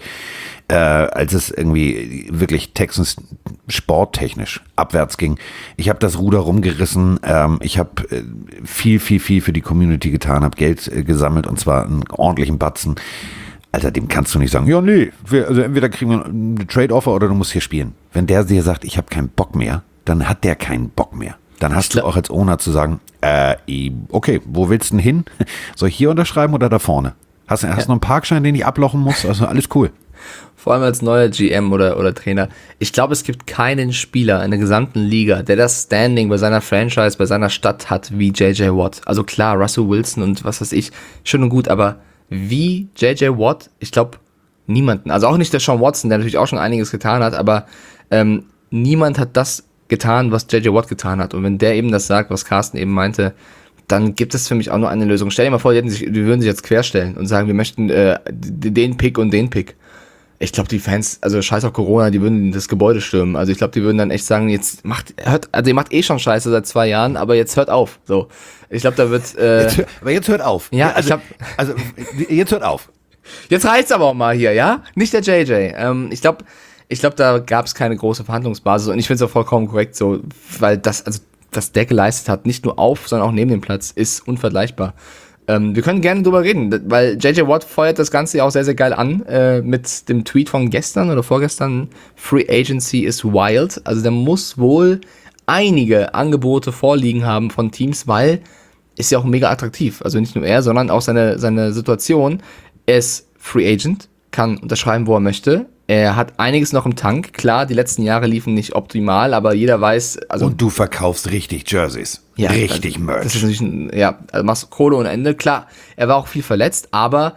als es irgendwie wirklich Texans sporttechnisch abwärts ging. Ich habe das Ruder rumgerissen, ich habe viel für die Community getan, habe Geld gesammelt und zwar einen ordentlichen Batzen. Alter, dem kannst du nicht sagen, ja nee, also entweder kriegen wir eine Trade-Offer oder du musst hier spielen. Wenn der dir sagt, ich habe keinen Bock mehr, dann hat der keinen Bock mehr. Dann hast du auch als Owner zu sagen, okay, wo willst du denn hin? Soll ich hier unterschreiben oder da vorne? Hast du noch einen Parkschein, den ich ablochen muss? Also alles cool. Vor allem als neuer GM oder Trainer. Ich glaube, es gibt keinen Spieler in der gesamten Liga, der das Standing bei seiner Franchise, bei seiner Stadt hat wie J.J. Watt. Also klar, Russell Wilson und was weiß ich, schön und gut, aber wie J.J. Watt, ich glaube, niemanden. Also auch nicht der Sean Watson, der natürlich auch schon einiges getan hat, aber niemand hat das getan, was J.J. Watt getan hat. Und wenn der eben das sagt, was Carsten eben meinte, dann gibt es für mich auch nur eine Lösung. Stell dir mal vor, die würden sich jetzt querstellen und sagen, wir möchten den Pick und den Pick. Ich glaube, die Fans, also scheiß auf Corona, die würden das Gebäude stürmen. Also ich glaube, die würden dann echt sagen, ihr macht eh schon Scheiße seit 2 Jahren, aber jetzt hört auf. So, ich glaube, da wird. Aber jetzt hört auf. Ja, jetzt hört auf. Jetzt reicht's aber auch mal hier, ja? Nicht der JJ. Ich glaube, da gab es keine große Verhandlungsbasis und ich finde es auch vollkommen korrekt so, weil das, also was der geleistet hat, nicht nur auf, sondern auch neben dem Platz, ist unvergleichbar. Wir können gerne drüber reden, weil J.J. Watt feuert das Ganze ja auch sehr, sehr geil an, mit dem Tweet von gestern oder vorgestern, Free Agency is wild. Also der muss wohl einige Angebote vorliegen haben von Teams, weil ist ja auch mega attraktiv. Also nicht nur er, sondern auch seine Situation. Er ist Free Agent, kann unterschreiben, wo er möchte. Er hat einiges noch im Tank. Klar, die letzten Jahre liefen nicht optimal, aber jeder weiß... Also, und du verkaufst richtig Jerseys. Ja, richtig Merch. Das ist natürlich also machst Kohle ohne Ende. Klar, er war auch viel verletzt, aber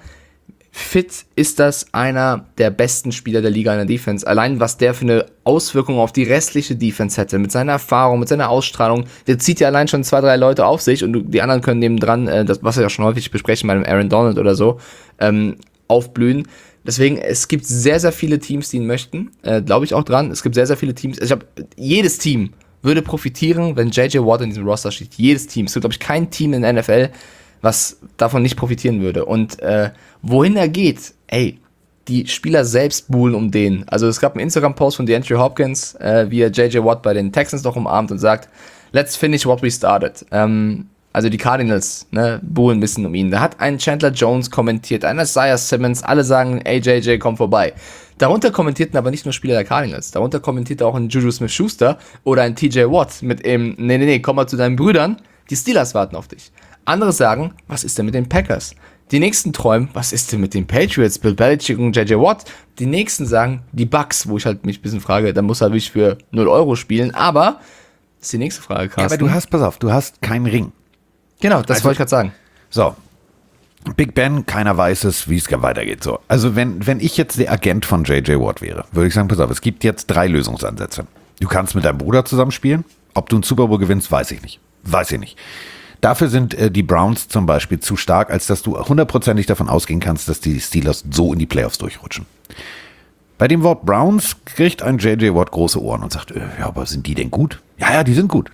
fit ist das einer der besten Spieler der Liga in der Defense. Allein, was der für eine Auswirkung auf die restliche Defense hätte, mit seiner Erfahrung, mit seiner Ausstrahlung, der zieht ja allein schon 2, 3 Leute auf sich und die anderen können nebendran, das, was wir ja schon häufig besprechen bei einem Aaron Donald oder so, aufblühen. Deswegen, es gibt sehr, sehr viele Teams, die ihn möchten. Glaube ich auch dran. Es gibt sehr, sehr viele Teams. Jedes Team würde profitieren, wenn J.J. Watt in diesem Roster steht. Jedes Team. Es gibt, glaube ich, kein Team in der NFL, was davon nicht profitieren würde. Und wohin er geht, die Spieler selbst buhlen um den. Also es gab einen Instagram-Post von DeAndre Hopkins, wie er J.J. Watt bei den Texans noch umarmt und sagt, let's finish what we started. Also die Cardinals, buhlen ein bisschen um ihn. Da hat ein Chandler Jones kommentiert, ein Isaiah Simmons, alle sagen, ey JJ, komm vorbei. Darunter kommentierten aber nicht nur Spieler der Cardinals, darunter kommentierte auch ein Juju Smith-Schuster oder ein TJ Watt mit dem, nee, komm mal zu deinen Brüdern, die Steelers warten auf dich. Andere sagen, was ist denn mit den Packers? Die nächsten träumen, was ist denn mit den Patriots, Bill Belichick und JJ Watt? Die nächsten sagen, die Bucks, wo ich halt mich ein bisschen frage, da muss er wirklich für 0 Euro spielen, aber, das ist die nächste Frage, Carsten. Ja, aber du hast keinen Ring. Genau, das wollte ich gerade sagen. So, Big Ben, keiner weiß es, wie es weitergeht. So, also wenn ich jetzt der Agent von J.J. Watt wäre, würde ich sagen, pass auf, es gibt jetzt 3 Lösungsansätze. Du kannst mit deinem Bruder zusammenspielen. Ob du einen Super Bowl gewinnst, weiß ich nicht. Dafür sind die Browns zum Beispiel zu stark, als dass du 100%ig davon ausgehen kannst, dass die Steelers so in die Playoffs durchrutschen. Bei dem Wort Browns kriegt ein J.J. Watt große Ohren und sagt, ja, aber sind die denn gut? Ja, die sind gut.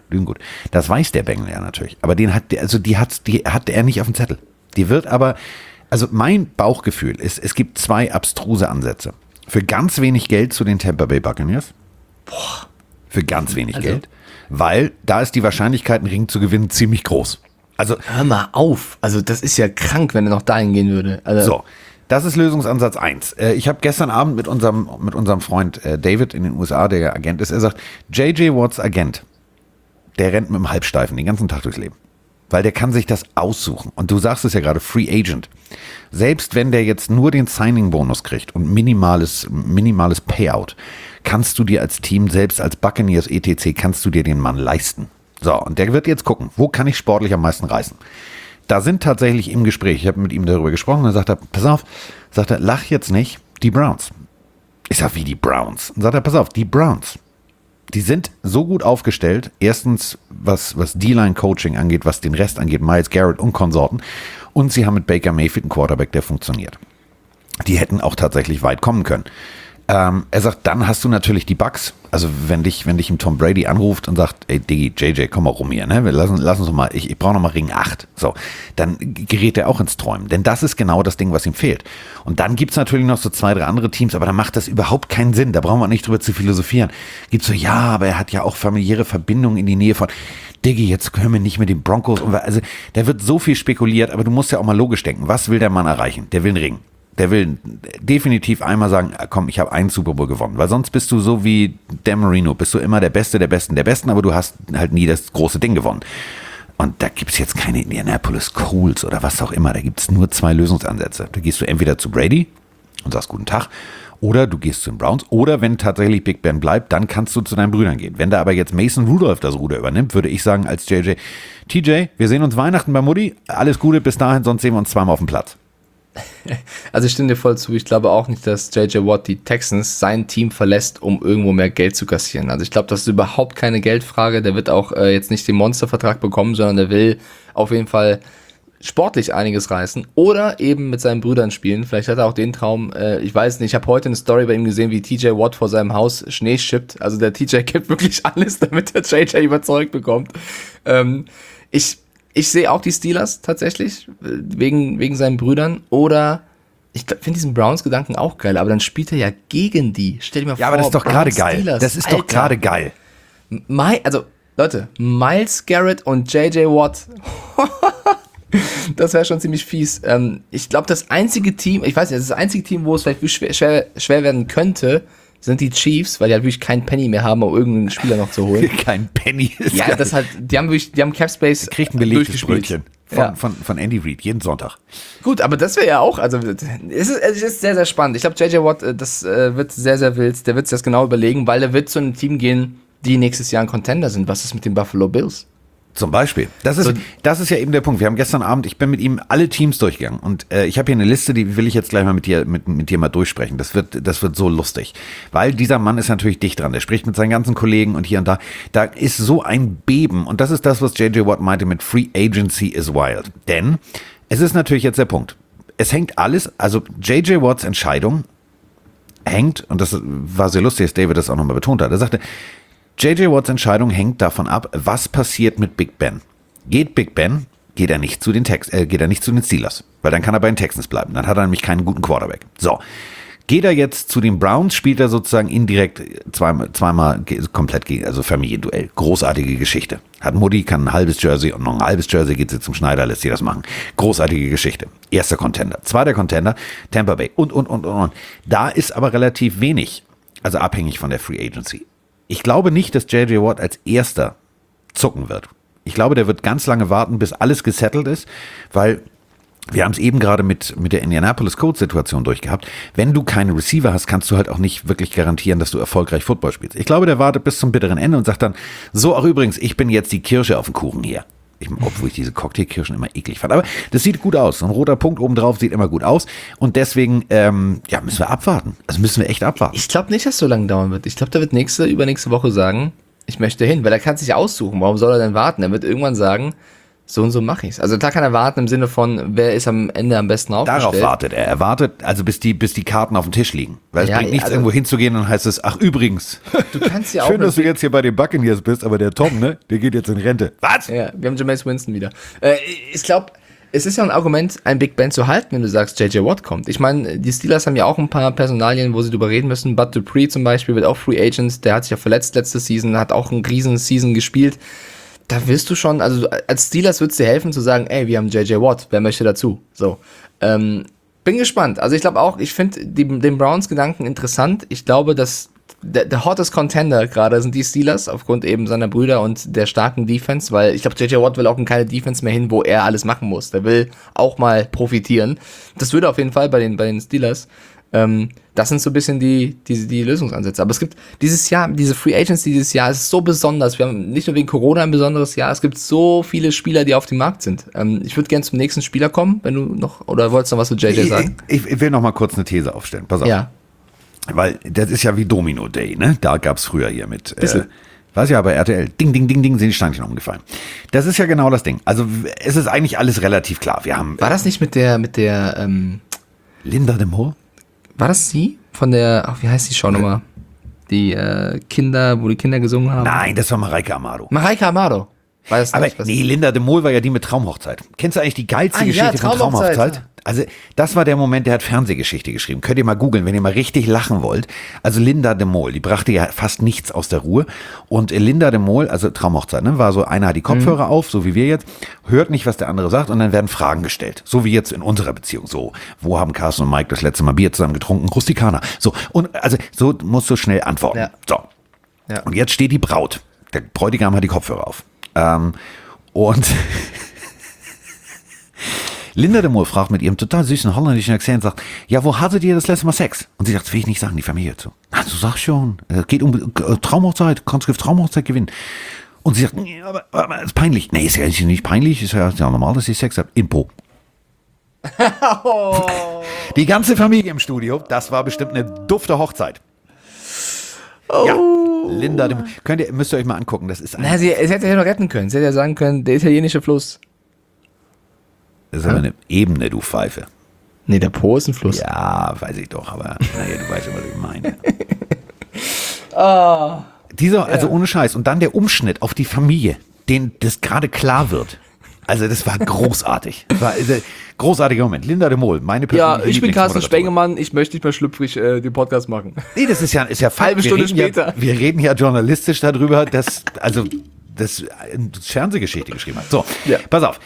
Das weiß der Bengel ja natürlich. Aber die hat er nicht auf dem Zettel. Die wird aber, also mein Bauchgefühl ist, es gibt 2 abstruse Ansätze. Für ganz wenig Geld zu den Tampa Bay Buccaneers. Für ganz wenig Geld. Weil da ist die Wahrscheinlichkeit, einen Ring zu gewinnen, ziemlich groß. Also, hör mal auf. Also das ist ja krank, wenn er noch dahin gehen würde. Also, so. Das ist Lösungsansatz 1. Ich habe gestern Abend mit unserem Freund David in den USA, der ja Agent ist, er sagt, J.J. Watts Agent, der rennt mit dem Halbsteifen den ganzen Tag durchs Leben. Weil der kann sich das aussuchen. Und du sagst es ja gerade, Free Agent. Selbst wenn der jetzt nur den Signing-Bonus kriegt und minimales Payout, kannst du dir als Team, selbst als Buccaneers etc., kannst du dir den Mann leisten. So, und der wird jetzt gucken, wo kann ich sportlich am meisten reißen? Da sind tatsächlich im Gespräch, ich habe mit ihm darüber gesprochen, dann sagt er, pass auf, sagt er, lach jetzt nicht, die Browns. Ich sag, wie die Browns? Und sagt er, pass auf, die Browns, die sind so gut aufgestellt, erstens, was D-Line-Coaching angeht, was den Rest angeht, Myles Garrett und Konsorten, und sie haben mit Baker Mayfield einen Quarterback, der funktioniert. Die hätten auch tatsächlich weit kommen können. Er sagt, dann hast du natürlich die Bucks. Also wenn dich ein Tom Brady anruft und sagt, ey Diggi, JJ, komm mal rum hier, ne? Lass uns doch mal, ich brauche noch mal Ring 8. So, dann gerät er auch ins Träumen. Denn das ist genau das Ding, was ihm fehlt. Und dann gibt's natürlich noch so 2, 3 andere Teams, aber da macht das überhaupt keinen Sinn. Da brauchen wir nicht drüber zu philosophieren. Gibt's so, ja, aber er hat ja auch familiäre Verbindungen in die Nähe von Diggi, jetzt können wir nicht mit den Broncos. Also da wird so viel spekuliert, aber du musst ja auch mal logisch denken. Was will der Mann erreichen? Der will einen Ring. Der will definitiv einmal sagen, komm, ich habe einen Super Bowl gewonnen. Weil sonst bist du so wie Dan Marino, bist du immer der Beste, der Besten, der Besten, aber du hast halt nie das große Ding gewonnen. Und da gibt es jetzt keine Indianapolis Colts oder was auch immer. Da gibt es nur 2 Lösungsansätze. Da gehst du entweder zu Brady und sagst guten Tag, oder du gehst zu den Browns. Oder wenn tatsächlich Big Ben bleibt, dann kannst du zu deinen Brüdern gehen. Wenn da aber jetzt Mason Rudolph das Ruder übernimmt, würde ich sagen als TJ, wir sehen uns Weihnachten bei Mutti. Alles Gute bis dahin, sonst sehen wir uns zweimal auf dem Platz. Also ich stimme dir voll zu, ich glaube auch nicht, dass J.J. Watt die Texans sein Team verlässt, um irgendwo mehr Geld zu kassieren. Also ich glaube, das ist überhaupt keine Geldfrage, der wird auch jetzt nicht den Monstervertrag bekommen, sondern der will auf jeden Fall sportlich einiges reißen oder eben mit seinen Brüdern spielen. Vielleicht hat er auch den Traum, ich weiß nicht, ich habe heute eine Story bei ihm gesehen, wie TJ Watt vor seinem Haus Schnee schippt. Also der TJ gibt wirklich alles, damit der JJ überzeugt bekommt. Ich sehe auch die Steelers tatsächlich, wegen seinen Brüdern. Oder ich finde diesen Browns-Gedanken auch geil, aber dann spielt er ja gegen die. Stell dir mal vor, Ja, aber das ist doch gerade geil. Steelers, Das ist doch gerade geil. Also, Leute, Myles Garrett und J.J. Watt, das wäre schon ziemlich fies. Ich glaube, das einzige Team, ich weiß nicht, das einzige Team, wo es vielleicht schwer werden könnte, sind die Chiefs, weil die halt wirklich keinen Penny mehr haben, um irgendeinen Spieler noch zu holen. Kein Penny. Ja, das halt, die haben Cap Space Kriegt ein belegtes Brötchen von Andy Reid jeden Sonntag. Gut, aber das wäre ja auch, also es ist sehr, sehr spannend. Ich glaube, J.J. Watt, das wird sehr, sehr wild. Der wird sich das genau überlegen, weil der wird zu einem Team gehen, die nächstes Jahr ein Contender sind. Was ist mit den Buffalo Bills? Zum Beispiel. Das ist ja eben der Punkt. Wir haben gestern Abend, ich bin mit ihm alle Teams durchgegangen und ich habe hier eine Liste, die will ich jetzt gleich mal mit dir mal durchsprechen. Das wird so lustig, weil dieser Mann ist natürlich dicht dran. Der spricht mit seinen ganzen Kollegen und hier und da. Da ist so ein Beben und das ist das, was J.J. Watt meinte mit Free Agency is wild. Denn es ist natürlich jetzt der Punkt. Es hängt alles, also J.J. Watts Entscheidung hängt, und das war sehr lustig, dass David das auch nochmal betont hat. Er sagte, J.J. Watts Entscheidung hängt davon ab, was passiert mit Big Ben. Geht Big Ben, geht er nicht zu den Steelers, weil dann kann er bei den Texans bleiben. Dann hat er nämlich keinen guten Quarterback. So, geht er jetzt zu den Browns, spielt er sozusagen indirekt zweimal komplett gegen, also Familienduell. Großartige Geschichte. Hat Mutti, kann ein halbes Jersey und noch ein halbes Jersey, geht sie zum Schneider, lässt sie das machen. Großartige Geschichte. Erster Contender. Zweiter Contender, Tampa Bay und. Da ist aber relativ wenig, also abhängig von der Free Agency. Ich glaube nicht, dass J.J. Watt als erster zucken wird. Ich glaube, der wird ganz lange warten, bis alles gesettelt ist, weil wir haben es eben gerade mit der Indianapolis Colts-Situation durchgehabt. Wenn du keine Receiver hast, kannst du halt auch nicht wirklich garantieren, dass du erfolgreich Football spielst. Ich glaube, der wartet bis zum bitteren Ende und sagt dann, so, auch übrigens, ich bin jetzt die Kirsche auf dem Kuchen hier. Obwohl ich diese Cocktailkirschen immer eklig fand. Aber das sieht gut aus. So ein roter Punkt oben drauf sieht immer gut aus. Und deswegen müssen wir abwarten. Also müssen wir echt abwarten. Ich glaube nicht, dass es so lange dauern wird. Ich glaube, der wird übernächste Woche sagen, ich möchte hin. Weil er kann sich aussuchen. Warum soll er denn warten? Er wird irgendwann sagen, so und so mache ich's. Also klar kann er warten im Sinne von, wer ist am Ende am besten aufgestellt. Darauf wartet er. Er wartet, also bis die Karten auf dem Tisch liegen. Weil es bringt nichts, irgendwo hinzugehen und heißt es, ach übrigens, du kannst ja auch schön, dass du jetzt hier bei den Buccaneers bist, aber der Tom, ne, der geht jetzt in Rente. Was? Ja, wir haben Jameis Winston wieder. Ich glaube, es ist ja ein Argument, ein Big Ben zu halten, wenn du sagst, J.J. Watt kommt. Ich meine, die Steelers haben ja auch ein paar Personalien, wo sie drüber reden müssen. Bud Dupree zum Beispiel wird auch Free Agent. Der hat sich ja verletzt letzte Season, hat auch einen riesen Season gespielt. Da wirst du schon, also als Steelers würdest dir helfen zu sagen, ey, wir haben J.J. Watt, wer möchte dazu? So, bin gespannt. Also ich glaube auch, ich finde den Browns-Gedanken interessant. Ich glaube, dass der hottest Contender gerade sind die Steelers, aufgrund eben seiner Brüder und der starken Defense, weil ich glaube, J.J. Watt will auch in keine Defense mehr hin, wo er alles machen muss. Der will auch mal profitieren. Das würde auf jeden Fall bei den Steelers. Das sind so ein bisschen die Lösungsansätze. Aber es gibt dieses Jahr, diese Free Agents dieses Jahr ist so besonders. Wir haben nicht nur wegen Corona ein besonderes Jahr, es gibt so viele Spieler, die auf dem Markt sind. Ich würde gerne zum nächsten Spieler kommen, wenn du noch, oder wolltest du noch was zu JJ sagen? Ich will noch mal kurz eine These aufstellen. Pass auf. Ja. Weil das ist ja wie Domino Day, ne? Da gab's früher hier mit, was ja bei RTL, ding, ding, ding, ding, sind die Steinchen umgefallen. Das ist ja genau das Ding. Also es ist eigentlich alles relativ klar. Wir haben. War das nicht mit der Linda de Mol? War das sie? Von der, wie heißt die Show nochmal? Die Kinder, wo die Kinder gesungen haben? Nein, das war Mareike Amado. Mareike Amado. War das Aber nicht, nee, Linda de Mol war ja die mit Traumhochzeit. Kennst du eigentlich die geilste Geschichte von Traumhochzeit? Traumhochzeit? Also das war der Moment, der hat Fernsehgeschichte geschrieben. Könnt ihr mal googeln, wenn ihr mal richtig lachen wollt. Also Linda de Mol, die brachte ja fast nichts aus der Ruhe. Und Linda de Mol, also Traumhochzeit, ne, war so, einer hat die Kopfhörer auf, so wie wir jetzt, hört nicht, was der andere sagt und dann werden Fragen gestellt. So wie jetzt in unserer Beziehung. So, wo haben Carsten und Mike das letzte Mal Bier zusammen getrunken? Rustikaner. So, und also so musst du schnell antworten. Ja. So. Ja. Und jetzt steht die Braut. Der Bräutigam hat die Kopfhörer auf. Und Linda de Mol fragt mit ihrem total süßen holländischen Akzent, sagt, ja, wo hattet ihr das letzte Mal Sex? Und sie sagt, das will ich nicht sagen, die Familie zu. Na, du sagst schon, es geht um Traumhochzeit, kannst du Traumhochzeit gewinnen. Und sie sagt, nee, aber das ist peinlich. Nee, ist ja nicht peinlich, ist ja normal, dass ich Sex habe. In Po. Die ganze Familie im Studio, das war bestimmt eine dufte Hochzeit. Oh. Ja, Linda, müsst ihr euch mal angucken. Das ist Na, sie hätte ja noch retten können. Sie hätte ja sagen können, der italienische Fluss. Das ist aber eine Ebene, du Pfeife. Nee, der Po ist ein Fluss. Ja, weiß ich doch, aber naja, du weißt ja, was ich meine. Also ohne Scheiß. Und dann der Umschnitt auf die Familie, denen das gerade klar wird. Also das war großartig. Das war ein großartiger Moment. Linda de Mol, meine persönliche Ja, ich bin Carsten Spengemann, ich möchte nicht mehr schlüpfrig den Podcast machen. Nee, das ist ja Fakt. Halbe Stunde später. Wir reden ja journalistisch darüber, dass eine Fernsehgeschichte geschrieben hat. So, ja. Pass auf.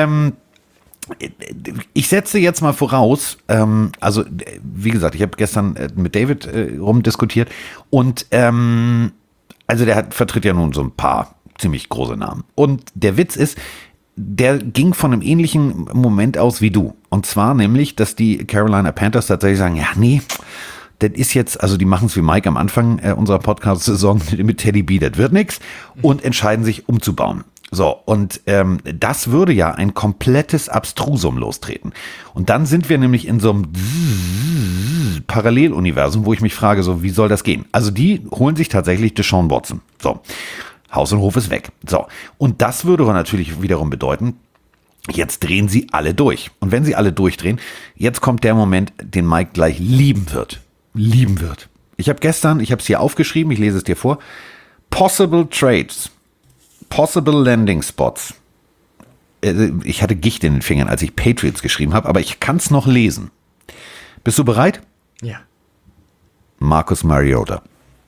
Ich setze jetzt mal voraus, also wie gesagt, ich habe gestern mit David rumdiskutiert und also der vertritt ja nun so ein paar ziemlich große Namen. Und der Witz ist, der ging von einem ähnlichen Moment aus wie du. Und zwar nämlich, dass die Carolina Panthers tatsächlich sagen, ja, nee, das ist jetzt, also die machen es wie Mike am Anfang unserer Podcast-Saison mit Teddy B, das wird nix, und entscheiden sich umzubauen. So, und das würde ja ein komplettes Abstrusum lostreten. Und dann sind wir nämlich in so einem Paralleluniversum, wo ich mich frage, so, wie soll das gehen? Also die holen sich tatsächlich Deshaun Watson. So, Haus und Hof ist weg. So, und das würde natürlich wiederum bedeuten, jetzt drehen sie alle durch. Und wenn sie alle durchdrehen, jetzt kommt der Moment, den Mike gleich lieben wird. Lieben wird. Ich habe es hier aufgeschrieben, ich lese es dir vor. Possible Trades. Possible Landing Spots. Ich hatte Gicht in den Fingern, als ich Patriots geschrieben habe, aber ich kann es noch lesen. Bist du bereit? Ja. Marcus Mariota.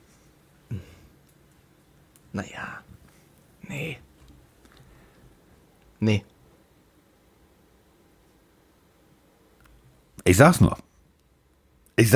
Naja. Nee. Ich sag's nur. Ich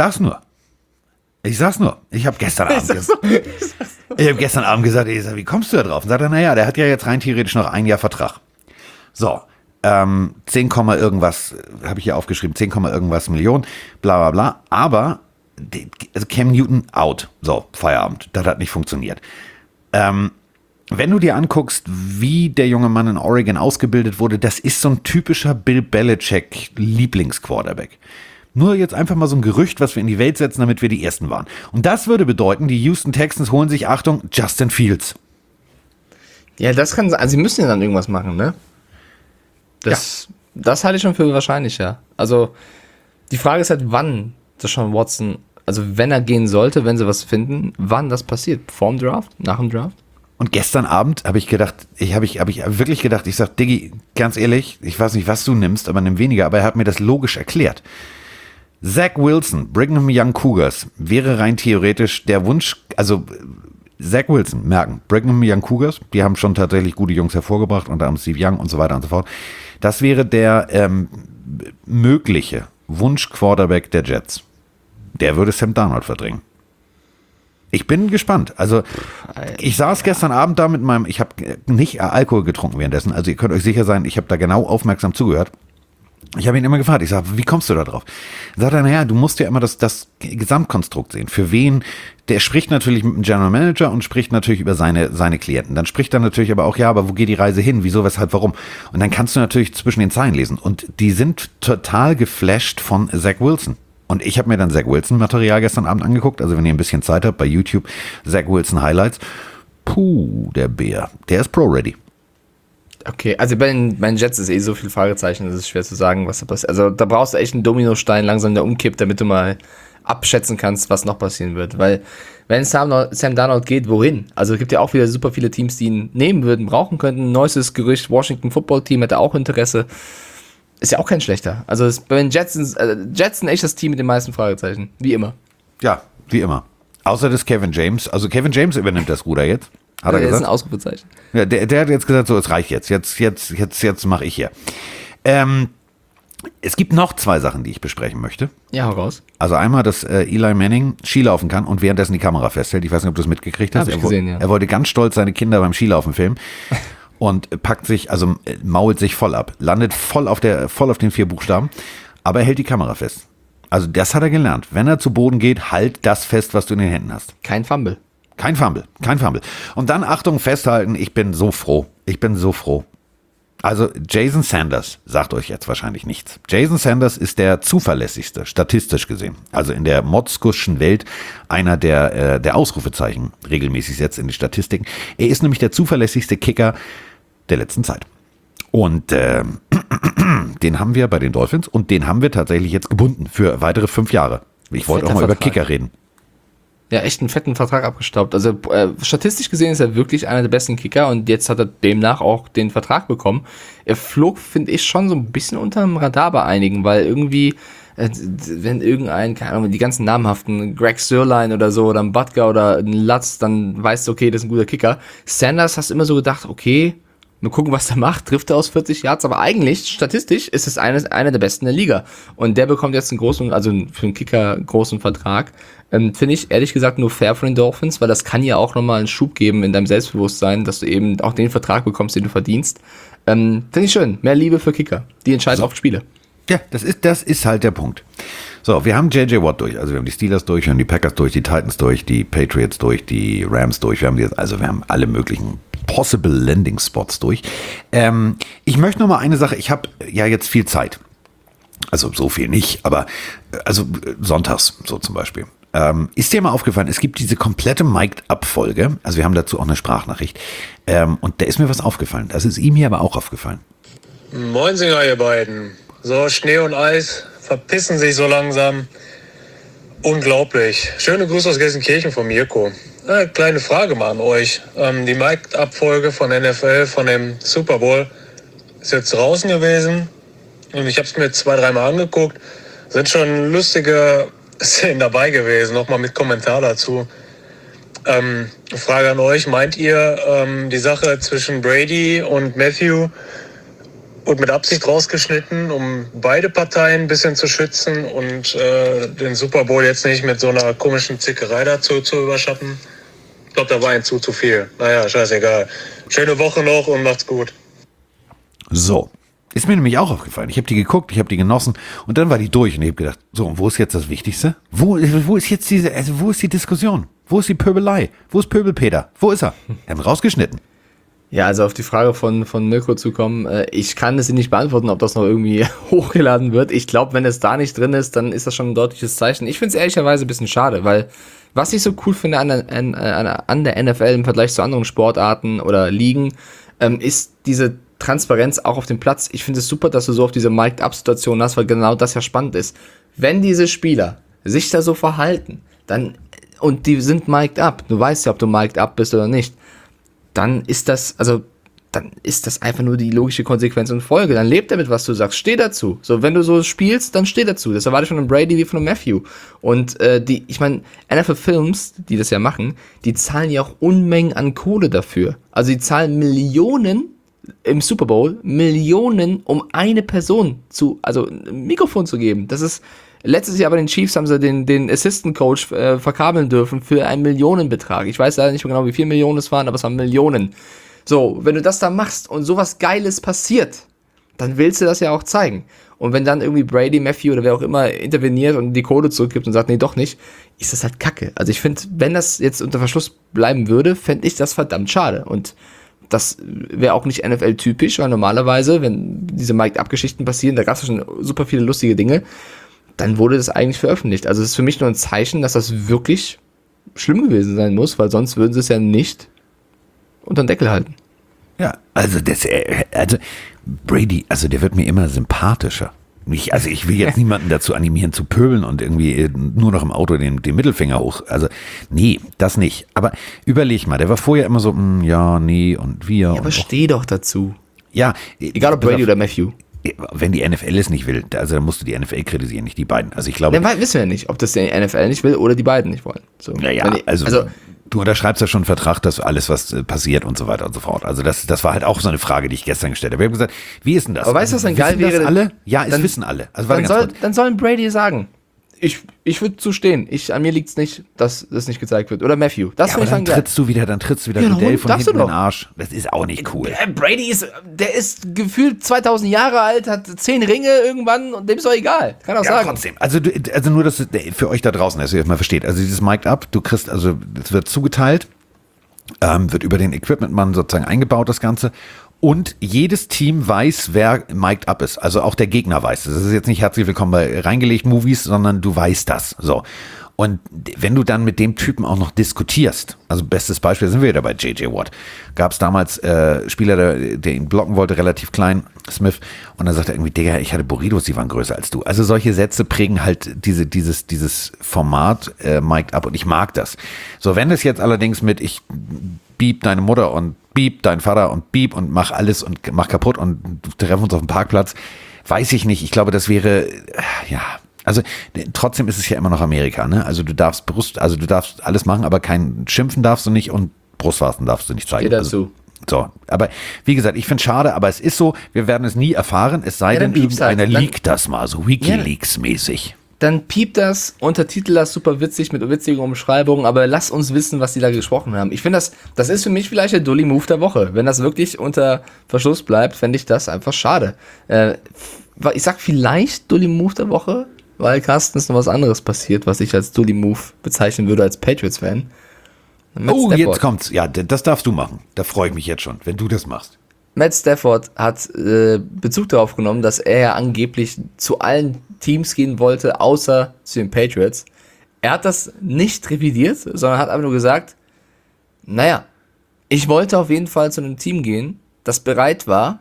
habe gestern Abend gesagt, wie kommst du da drauf? Und sagt er, naja, der hat ja jetzt rein theoretisch noch ein Jahr Vertrag. So, 10, irgendwas, habe ich hier aufgeschrieben, 10, irgendwas Millionen, bla bla bla. Aber also Cam Newton out. So, Feierabend. Das hat nicht funktioniert. Wenn du dir anguckst, wie der junge Mann in Oregon ausgebildet wurde, das ist so ein typischer Bill Belichick Lieblingsquarterback. Nur jetzt einfach mal so ein Gerücht, was wir in die Welt setzen, damit wir die Ersten waren. Und das würde bedeuten, die Houston Texans holen sich, Achtung, Justin Fields. Ja, das kann sein. Also sie müssen ja dann irgendwas machen, ne? Das halte ich schon für wahrscheinlich, ja. Also die Frage ist halt, wann Deshaun Watson, also wenn er gehen sollte, wenn sie was finden, wann das passiert. Vorm Draft? Nach dem Draft? Und gestern Abend habe ich wirklich gedacht, ich sag, Diggi, ganz ehrlich, ich weiß nicht, was du nimmst, aber nimm weniger, aber er hat mir das logisch erklärt. Zach Wilson, Brigham Young Cougars, wäre rein theoretisch der Wunsch, also Zach Wilson merken, Brigham Young Cougars, die haben schon tatsächlich gute Jungs hervorgebracht, unter anderem Steve Young und so weiter und so fort. Das wäre der mögliche Wunsch-Quarterback der Jets. Der würde Sam Darnold verdrängen. Ich bin gespannt. Also, ich saß gestern Abend da mit ich habe nicht Alkohol getrunken währenddessen, also ihr könnt euch sicher sein, ich habe da genau aufmerksam zugehört. Ich habe ihn immer gefragt, ich sage, wie kommst du da drauf? Sagt er, naja, du musst ja immer das Gesamtkonstrukt sehen. Für wen, der spricht natürlich mit dem General Manager und spricht natürlich über seine Klienten. Dann spricht er natürlich aber auch, ja, aber wo geht die Reise hin? Wieso, weshalb, warum? Und dann kannst du natürlich zwischen den Zeilen lesen. Und die sind total geflasht von Zach Wilson. Und ich habe mir dann Zach Wilson Material gestern Abend angeguckt, also wenn ihr ein bisschen Zeit habt, bei YouTube, Zach Wilson Highlights. Puh, der Bär, der ist Pro-ready. Okay, also bei den Jets ist so viel Fragezeichen, das ist schwer zu sagen, was da passiert. Also da brauchst du echt einen Dominostein langsam, der umkippt, damit du mal abschätzen kannst, was noch passieren wird. Weil wenn Sam Darnold geht, wohin? Also es gibt ja auch wieder super viele Teams, die ihn nehmen würden, brauchen könnten. Neuestes Gerücht, Washington Football Team hätte auch Interesse. Ist ja auch kein schlechter. Also bei den Jets sind echt das Team mit den meisten Fragezeichen. Wie immer. Ja, wie immer. Außer das Kevin James. Also Kevin James übernimmt das Ruder jetzt. Hat er gesagt? Das ist ein Ausrufezeichen. Ja, der hat jetzt gesagt, so, es reicht jetzt. Jetzt mache ich hier. Es gibt noch 2 Sachen, die ich besprechen möchte. Ja, hau raus. Also einmal, dass Eli Manning Skilaufen kann und währenddessen die Kamera festhält. Ich weiß nicht, ob du das mitgekriegt hast. Hab ich gesehen, ja. Er wollte ganz stolz seine Kinder beim Skilaufen filmen. Und mault sich voll ab, landet voll auf den 4 Buchstaben, aber er hält die Kamera fest. Also das hat er gelernt. Wenn er zu Boden geht, halt das fest, was du in den Händen hast. Kein Fumble. Kein Fumble. Und dann, Achtung, festhalten, ich bin so froh. Also Jason Sanders sagt euch jetzt wahrscheinlich nichts. Jason Sanders ist der zuverlässigste, statistisch gesehen. Also in der Motzkuschen Welt einer der Ausrufezeichen regelmäßig setzt in die Statistiken. Er ist nämlich der zuverlässigste Kicker der letzten Zeit. Und den haben wir bei den Dolphins und den haben wir tatsächlich jetzt gebunden für weitere 5 Jahre. Ich wollte auch mal über Kicker reden. Ja, echt einen fetten Vertrag abgestaubt. Also statistisch gesehen ist er wirklich einer der besten Kicker und jetzt hat er demnach auch den Vertrag bekommen. Er flog, finde ich, schon so ein bisschen unter dem Radar bei einigen, weil irgendwie, wenn irgendein, keine Ahnung, die ganzen namhaften, Greg Sirlein oder so, oder ein Butker oder ein Lutz, dann weißt du, okay, das ist ein guter Kicker. Sanders hast du immer so gedacht, okay, mal gucken, was er macht, trifft er aus 40 Yards, aber eigentlich, statistisch, ist es einer der besten der Liga. Und der bekommt jetzt einen großen, also für einen Kicker großen Vertrag. Finde ich ehrlich gesagt nur fair von den Dolphins, weil das kann ja auch nochmal einen Schub geben in deinem Selbstbewusstsein, dass du eben auch den Vertrag bekommst, den du verdienst. Finde ich schön. Mehr Liebe für Kicker. Die entscheiden oft Spiele. Ja, das ist halt der Punkt. So, wir haben J.J. Watt durch. Also wir haben die Steelers durch, wir haben die Packers durch, die Titans durch, die Patriots durch, die Rams durch. Wir haben alle möglichen Possible Landing Spots durch. Ich möchte noch mal eine Sache. Ich habe ja jetzt viel Zeit. Also so viel nicht, aber sonntags so zum Beispiel. Ist dir mal aufgefallen, es gibt diese komplette Mic'd-Up-Folge, also wir haben dazu auch eine Sprachnachricht, und da ist mir was aufgefallen, das ist ihm hier aber auch aufgefallen. Moinsinger, ihr beiden. So, Schnee und Eis verpissen sich so langsam. Unglaublich. Schöne Grüße aus Gelsenkirchen von Mirko. Kleine Frage mal an euch. Die Mic'd-Up-Folge von NFL, von dem Super Bowl, ist jetzt draußen gewesen und ich habe es mir 2-3 Mal angeguckt. Sind schon lustige Szenen dabei gewesen, nochmal mit Kommentar dazu. Frage an euch, meint ihr, die Sache zwischen Brady und Matthew wurde mit Absicht rausgeschnitten, um beide Parteien ein bisschen zu schützen und den Super Bowl jetzt nicht mit so einer komischen Zickerei dazu zu überschatten? Ich glaube, da war ein zu viel. Naja, scheißegal. Schöne Woche noch und macht's gut. So. Ist mir nämlich auch aufgefallen. Ich habe die geguckt, ich habe die genossen und dann war die durch und ich habe gedacht, so, und wo ist jetzt das Wichtigste? Wo ist jetzt wo ist die Diskussion? Wo ist die Pöbelei? Wo ist Pöbelpeter? Wo ist er? Wir haben rausgeschnitten. Ja, also auf die Frage von Mirko zu kommen, ich kann es nicht beantworten, ob das noch irgendwie hochgeladen wird. Ich glaube, wenn es da nicht drin ist, dann ist das schon ein deutliches Zeichen. Ich finde es ehrlicherweise ein bisschen schade, weil was ich so cool finde an der NFL im Vergleich zu anderen Sportarten oder Ligen, ist diese Transparenz auch auf dem Platz. Ich finde es super, dass du so auf diese Mic'd-Up-Situation hast, weil genau das ja spannend ist. Wenn diese Spieler sich da so verhalten, und die sind mic'd up, du weißt ja, ob du mic'd up bist oder nicht, dann ist das, also dann ist das einfach nur die logische Konsequenz und Folge. Dann lebt er mit, was du sagst. Steh dazu. So, wenn du so spielst, dann steh dazu. Das erwarte ich von einem Brady wie von einem Matthew. Und ich meine, NFL Films, die das ja machen, die zahlen ja auch Unmengen an Kohle dafür. Also die zahlen Millionen im Super Bowl, Millionen, um eine Person ein Mikrofon zu geben. Das ist, letztes Jahr bei den Chiefs haben sie den Assistant Coach verkabeln dürfen für einen Millionenbetrag. Ich weiß leider nicht mehr genau, wie viele Millionen es waren, aber es waren Millionen. So, wenn du das da machst und sowas Geiles passiert, dann willst du das ja auch zeigen. Und wenn dann irgendwie Brady, Matthew oder wer auch immer interveniert und die Kohle zurückgibt und sagt, nee, doch nicht, ist das halt Kacke. Also ich finde, wenn das jetzt unter Verschluss bleiben würde, fände ich das verdammt schade. Und das wäre auch nicht NFL-typisch, weil normalerweise, wenn diese Mic'd-Up-Geschichten passieren, da gab es schon super viele lustige Dinge, dann wurde das eigentlich veröffentlicht. Also es ist für mich nur ein Zeichen, dass das wirklich schlimm gewesen sein muss, weil sonst würden sie es ja nicht unter den Deckel halten. Ja, also Brady, also der wird mir immer sympathischer. Ich will jetzt niemanden dazu animieren zu pöbeln und irgendwie nur noch im Auto den Mittelfinger hoch. Also, nee, das nicht. Aber überleg mal, der war vorher immer so, ja, nee und wir. Ja, aber steh doch dazu. Ja. Egal ob Brady oder Matthew. Wenn die NFL es nicht will, also dann musst du die NFL kritisieren, nicht die beiden. Also ich glaube. Dann wissen wir ja nicht, ob das die NFL nicht will oder die beiden nicht wollen. So. Naja, also du unterschreibst ja schon einen Vertrag, dass alles, was passiert und so weiter und so fort. Also das war halt auch so eine Frage, die ich gestern gestellt habe. Wir haben gesagt, wie ist denn das? Aber weißt du, was dann geil wäre? Alle? Ja, es wissen alle. Also dann sollen Brady sagen, ich würde zustehen. An mir liegt es nicht, dass das nicht gezeigt wird. Oder Matthew. Das finde ich dann geil. Dann trittst du wieder Goodell von hinten in den Arsch. Das ist auch nicht cool. Brady der ist gefühlt 2000 Jahre alt, hat 10 Ringe irgendwann und dem ist doch egal. Kann auch sagen. Trotzdem. Also nur, dass für euch da draußen, dass ihr das mal versteht. Also dieses Mic'd Up, du kriegst, also es wird zugeteilt, wird über den Equipment-Mann sozusagen eingebaut, das Ganze. Und jedes Team weiß, wer mic'd up ist. Also auch der Gegner weiß. Das ist jetzt nicht herzlich willkommen bei reingelegt Movies, sondern du weißt das. So. Und wenn du dann mit dem Typen auch noch diskutierst, also bestes Beispiel sind wir wieder bei J.J. Watt, gab es damals Spieler, der ihn blocken wollte, relativ klein, Smith, und dann sagt er irgendwie, Digga, ich hatte Burritos, die waren größer als du. Also solche Sätze prägen halt dieses Format mic'd up und ich mag das. So, wenn das jetzt allerdings mit ich beep deine Mutter und beep dein Vater und beep und mach alles und mach kaputt und treffen uns auf dem Parkplatz, weiß ich nicht. Ich glaube, das wäre, ja, also trotzdem ist es ja immer noch Amerika, ne? Also du darfst alles machen, aber kein Schimpfen darfst du nicht und Brustwarzen darfst du nicht zeigen. Geh dazu. So, aber wie gesagt, ich finde es schade, aber es ist so, wir werden es nie erfahren, es sei denn, irgendeiner leakt das mal, so WikiLeaks-mäßig. Dann piept das, untertitel das super witzig mit witzigen Umschreibungen, aber lass uns wissen, was die da gesprochen haben. Ich finde, das ist für mich vielleicht der Dully-Move der Woche. Wenn das wirklich unter Verschluss bleibt, fände ich das einfach schade. Ich sag vielleicht Dully-Move der Woche, weil Carsten ist noch was anderes passiert, was ich als Dully-Move bezeichnen würde als Patriots-Fan. Oh, jetzt kommt's. Ja, das darfst du machen. Da freue ich mich jetzt schon, wenn du das machst. Matt Stafford hat Bezug darauf genommen, dass er ja angeblich zu allen Teams gehen wollte, außer zu den Patriots. Er hat das nicht revidiert, sondern hat einfach nur gesagt, naja, ich wollte auf jeden Fall zu einem Team gehen, das bereit war,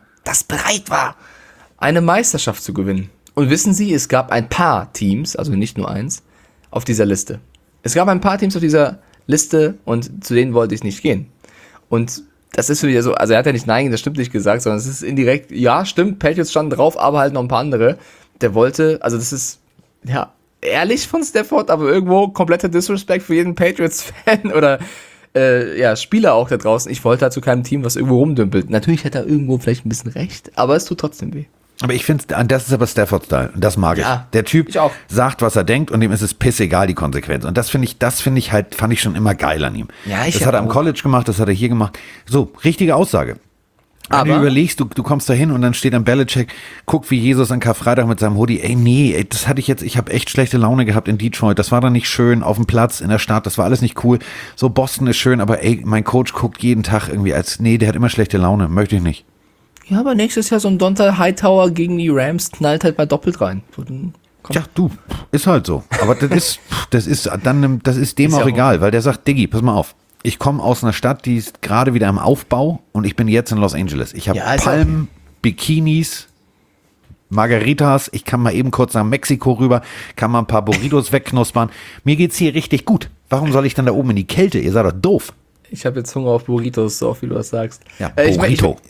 eine Meisterschaft zu gewinnen. Und wissen Sie, es gab ein paar Teams, also nicht nur eins, auf dieser Liste. Es gab ein paar Teams auf dieser Liste und zu denen wollte ich nicht gehen. Und das ist wieder so, also er hat ja nicht nein, das stimmt nicht gesagt, sondern es ist indirekt, ja, stimmt, Patriots standen drauf, aber halt noch ein paar andere. Der wollte, also das ist, ja, ehrlich von Stafford, aber irgendwo kompletter Disrespect für jeden Patriots-Fan oder, Spieler auch da draußen. Ich wollte halt zu keinem Team, was irgendwo rumdümpelt. Natürlich hat er irgendwo vielleicht ein bisschen recht, aber es tut trotzdem weh. Aber ich finde, das ist aber Stafford-Style. Und das mag ich. Der Typ sagt, was er denkt und dem ist es pissegal, die Konsequenz. Und das finde ich halt, fand ich schon immer geil an ihm. Ja, das hat er am College gemacht, das hat er hier gemacht. So, richtige Aussage. Wenn du überlegst, du kommst da hin und dann steht am Belichick, guck wie Jesus an Karfreitag mit seinem Hoodie, das hatte ich habe echt schlechte Laune gehabt in Detroit, das war dann nicht schön, auf dem Platz, in der Stadt, das war alles nicht cool. So, Boston ist schön, aber mein Coach guckt jeden Tag irgendwie der hat immer schlechte Laune, möchte ich nicht. Ja, aber nächstes Jahr so ein Donta Hightower gegen die Rams knallt halt mal doppelt rein. Ja, ist halt so. Aber das ist dem auch egal, weil der sagt, Diggi, pass mal auf. Ich komme aus einer Stadt, die ist gerade wieder im Aufbau und ich bin jetzt in Los Angeles. Ich habe Palmen, Bikinis, Margaritas, ich kann mal eben kurz nach Mexiko rüber, kann mal ein paar Burritos wegknuspern. Mir geht's hier richtig gut. Warum soll ich dann da oben in die Kälte? Ihr seid doch doof. Ich habe jetzt Hunger auf Burritos, so oft wie du das sagst. Ja, Burrito.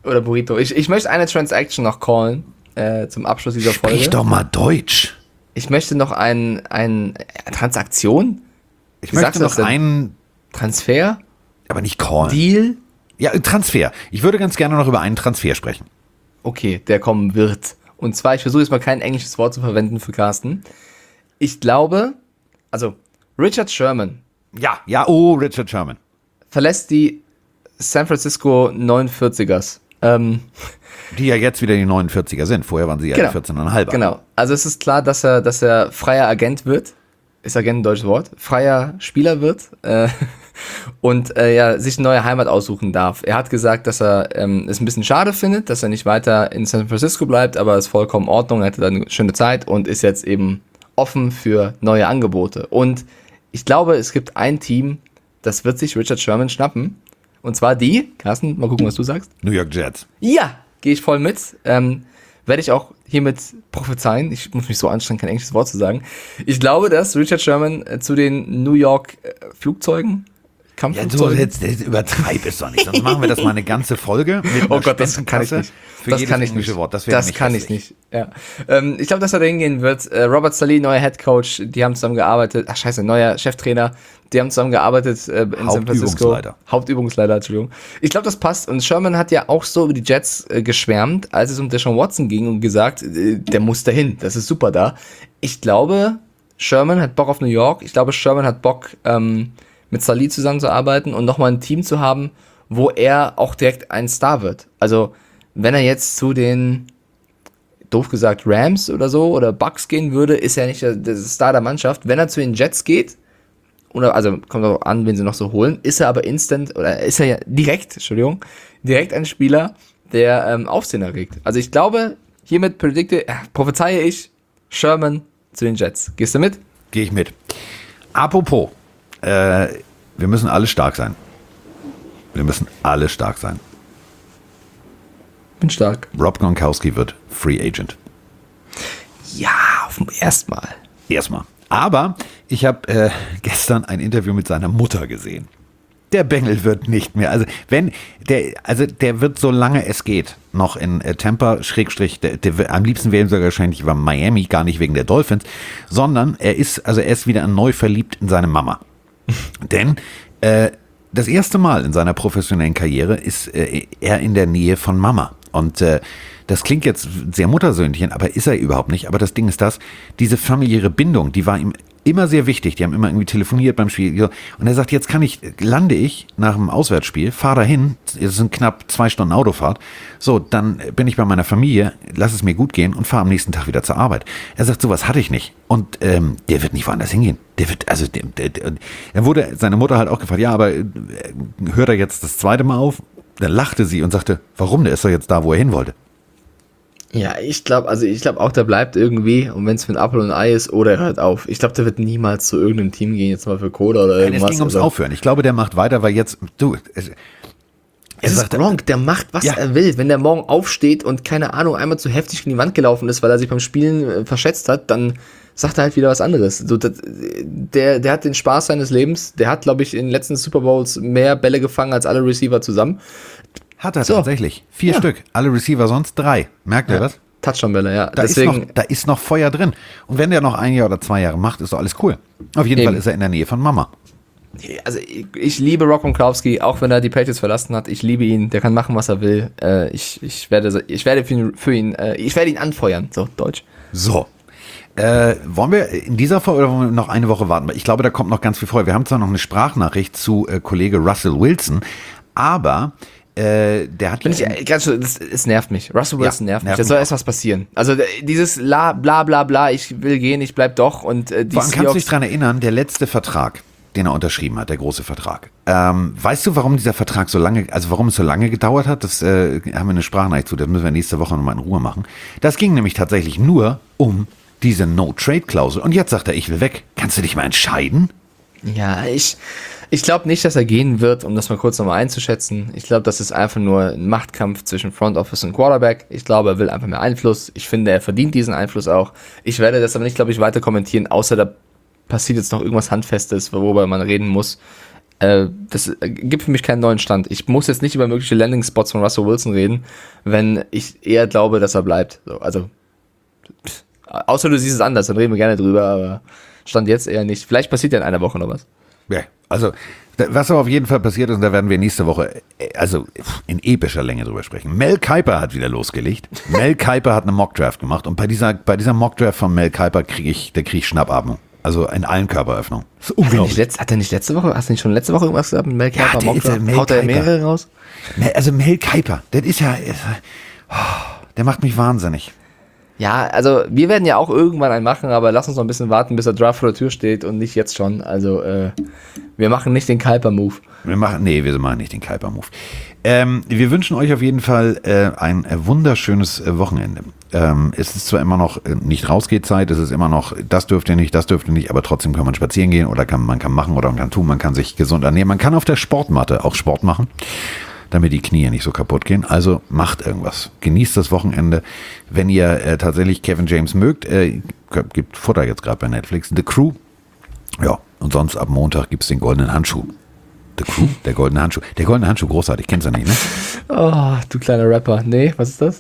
Oder Burrito. Ich möchte eine Transaction noch callen, zum Abschluss dieser Folge. Sprich doch mal Deutsch. Ich möchte noch eine Transaktion? Ich Wie möchte sagst du das noch denn? einen, Transfer? aber nicht callen. Deal? Ja, Transfer. Ich würde ganz gerne noch über einen Transfer sprechen. Okay, der kommen wird. Und zwar, ich versuche jetzt mal kein englisches Wort zu verwenden für Carsten. Ich glaube, also Richard Sherman Ja, Richard Sherman. verlässt die San Francisco 49ers. Die ja jetzt wieder die 49er sind. Vorher waren sie ja Genau. die 14,5er. Genau. Also es ist klar, dass er freier Agent wird. Ist Agent ein deutsches Wort? Freier Spieler wird. Und sich eine neue Heimat aussuchen darf. Er hat gesagt, dass er es ein bisschen schade findet, dass er nicht weiter in San Francisco bleibt, aber ist vollkommen in Ordnung, er hatte dann eine schöne Zeit und ist jetzt eben offen für neue Angebote. Und ich glaube, es gibt ein Team, das wird sich Richard Sherman schnappen. Und zwar die, Carsten, mal gucken, was du sagst. New York Jets. Ja, gehe ich voll mit. Werde ich auch hiermit prophezeien. Ich muss mich so anstrengen, kein englisches Wort zu sagen. Ich glaube, dass Richard Sherman zu den New York Flugzeugen, Ja, du Kampfflugzeugen, jetzt übertreib es doch nicht. Sonst machen wir das mal eine ganze Folge mit oh einer Gott, das kann ich Spendenkasse nicht. für Das jedes kann ich englische nicht. Wort. Das wäre nämlich kann ich hässlich. nicht. Ja. Ich glaube, dass er da hingehen wird. Robert Saleh, neuer Head Coach, die haben zusammen gearbeitet. Ach scheiße, neuer Cheftrainer. Die haben zusammen gearbeitet in San Francisco. Hauptübungsleiter, Entschuldigung. Ich glaube, das passt. Und Sherman hat ja auch so über die Jets geschwärmt, als es um Deshaun Watson ging und gesagt, der muss dahin. Das ist super da. Ich glaube, Sherman hat Bock auf New York. Ich glaube, Sherman hat Bock, mit Saleh zusammenzuarbeiten und nochmal ein Team zu haben, wo er auch direkt ein Star wird. Also, wenn er jetzt zu den, doof gesagt, Rams oder so oder Bucks gehen würde, ist er nicht der Star der Mannschaft. Wenn er zu den Jets geht, oder, also kommt auch an, wen sie noch so holen, ist er aber direkt ein Spieler, der Aufsehen erregt. Also ich glaube, hiermit prophezeie ich Sherman zu den Jets. Gehst du mit? Gehe ich mit. Apropos, wir müssen alle stark sein. Wir müssen alle stark sein. Bin stark. Rob Gronkowski wird Free Agent. Ja, auf dem ersten Mal. Erstmal. Aber ich habe gestern ein Interview mit seiner Mutter gesehen. Der Bengel wird nicht mehr, der wird, solange es geht, noch in Tampa, Schrägstrich, am liebsten wäre ihm sogar wahrscheinlich über Miami, gar nicht wegen der Dolphins, sondern er ist wieder neu verliebt in seine Mama. Denn das erste Mal in seiner professionellen Karriere ist er in der Nähe von Mama. Und das klingt jetzt sehr Muttersöhnchen, aber ist er überhaupt nicht. Aber das Ding ist diese familiäre Bindung, die war ihm immer sehr wichtig. Die haben immer irgendwie telefoniert beim Spiel. Und er sagt, jetzt lande ich nach dem Auswärtsspiel, fahre dahin, es sind knapp 2 Stunden Autofahrt. So, dann bin ich bei meiner Familie, lass es mir gut gehen und fahre am nächsten Tag wieder zur Arbeit. Er sagt, sowas hatte ich nicht. Und der wird nicht woanders hingehen. Dann wurde seine Mutter halt auch gefragt, ja, aber hört er jetzt das zweite Mal auf? Dann lachte sie und sagte, warum? Der ist doch jetzt da, wo er hin wollte. Ja, ich glaube auch, der bleibt irgendwie, und wenn es für ein Apfel und ein Ei ist, oder er hört auf. Ich glaube, der wird niemals zu irgendeinem Team gehen, jetzt mal für Coda oder irgendwas. Es ging ums Aufhören. Ich glaube, der macht weiter, weil jetzt, Es ist Gronk, der macht, was er will. Wenn der morgen aufsteht und, keine Ahnung, einmal zu heftig in die Wand gelaufen ist, weil er sich beim Spielen verschätzt hat, dann sagt er halt wieder was anderes. So, der hat den Spaß seines Lebens. Der hat, glaube ich, in den letzten Super Bowls mehr Bälle gefangen als alle Receiver zusammen. Hat er tatsächlich. 4 Stück. Alle Receiver sonst 3. Merkt ihr das? Touchdown-Bälle, ja. Da ist noch Feuer drin. Und wenn der noch 1 Jahr oder 2 Jahre macht, ist doch alles cool. Auf jeden Fall ist er in der Nähe von Mama. Also ich liebe Rob Gronkowski, auch wenn er die Patriots verlassen hat. Ich liebe ihn, der kann machen, was er will. Ich werde ihn anfeuern, so Deutsch. So. Wollen wir in dieser Folge oder wollen wir noch eine Woche warten? Ich glaube, da kommt noch ganz viel vor. Wir haben zwar noch eine Sprachnachricht zu Kollege Russell Wilson, aber der hat... Es nervt mich. Russell Wilson nervt mich. Da soll erst was passieren. Also dieses bla bla bla, ich will gehen, ich bleib doch. Und vor allem kannst du dich daran erinnern, der letzte Vertrag, den er unterschrieben hat, der große Vertrag. Weißt du, warum dieser Vertrag warum es so lange gedauert hat? Das haben wir eine Sprachnachricht zu, das müssen wir nächste Woche nochmal in Ruhe machen. Das ging nämlich tatsächlich nur um diese No-Trade-Klausel. Und jetzt sagt er, ich will weg. Kannst du dich mal entscheiden? Ja, ich glaube nicht, dass er gehen wird, um das mal kurz nochmal einzuschätzen. Ich glaube, das ist einfach nur ein Machtkampf zwischen Front Office und Quarterback. Ich glaube, er will einfach mehr Einfluss. Ich finde, er verdient diesen Einfluss auch. Ich werde das aber nicht, glaube ich, weiter kommentieren, außer da passiert jetzt noch irgendwas Handfestes, worüber man reden muss. Das gibt für mich keinen neuen Stand. Ich muss jetzt nicht über mögliche Landing-Spots von Russell Wilson reden, wenn ich eher glaube, dass er bleibt. So, also, außer du siehst es anders, dann reden wir gerne drüber, aber Stand jetzt eher nicht. Vielleicht passiert ja in einer Woche noch was. Ja, also, was aber auf jeden Fall passiert ist, und da werden wir nächste Woche, also in epischer Länge drüber sprechen. Mel Kiper hat wieder losgelegt. Mel Kiper hat eine Mockdraft gemacht und bei dieser Mockdraft von Mel Kiper kriege ich Schnappatmung. Also in allen Körperöffnungen. Das ist unglaublich. Hat er nicht letzte Woche, hast du nicht schon letzte Woche irgendwas gesagt mit Mel Kiper? Ja, Haut er mehrere raus? Also Mel Kiper, das ist ja, der macht mich wahnsinnig. Ja, also wir werden ja auch irgendwann einen machen, aber lass uns noch ein bisschen warten, bis der Draft vor der Tür steht und nicht jetzt schon. Also wir machen nicht den Kiper-Move. Wir machen nicht den Kiper-Move. Wir wünschen euch auf jeden Fall ein wunderschönes Wochenende. Es ist zwar immer noch nicht Rausgehzeit, es ist immer noch, das dürft ihr nicht, aber trotzdem kann man spazieren gehen oder man kann machen oder man kann tun, man kann sich gesund ernähren. Man kann auf der Sportmatte auch Sport machen, damit die Knie nicht so kaputt gehen. Also macht irgendwas. Genießt das Wochenende. Wenn ihr tatsächlich Kevin James mögt, gibt Futter jetzt gerade bei Netflix. The Crew. Ja, und sonst ab Montag gibt es den goldenen Handschuh. The Crew, der goldene Handschuh. Der goldene Handschuh, großartig, kennst du nicht, ne? Oh, du kleiner Rapper. Nee, was ist das?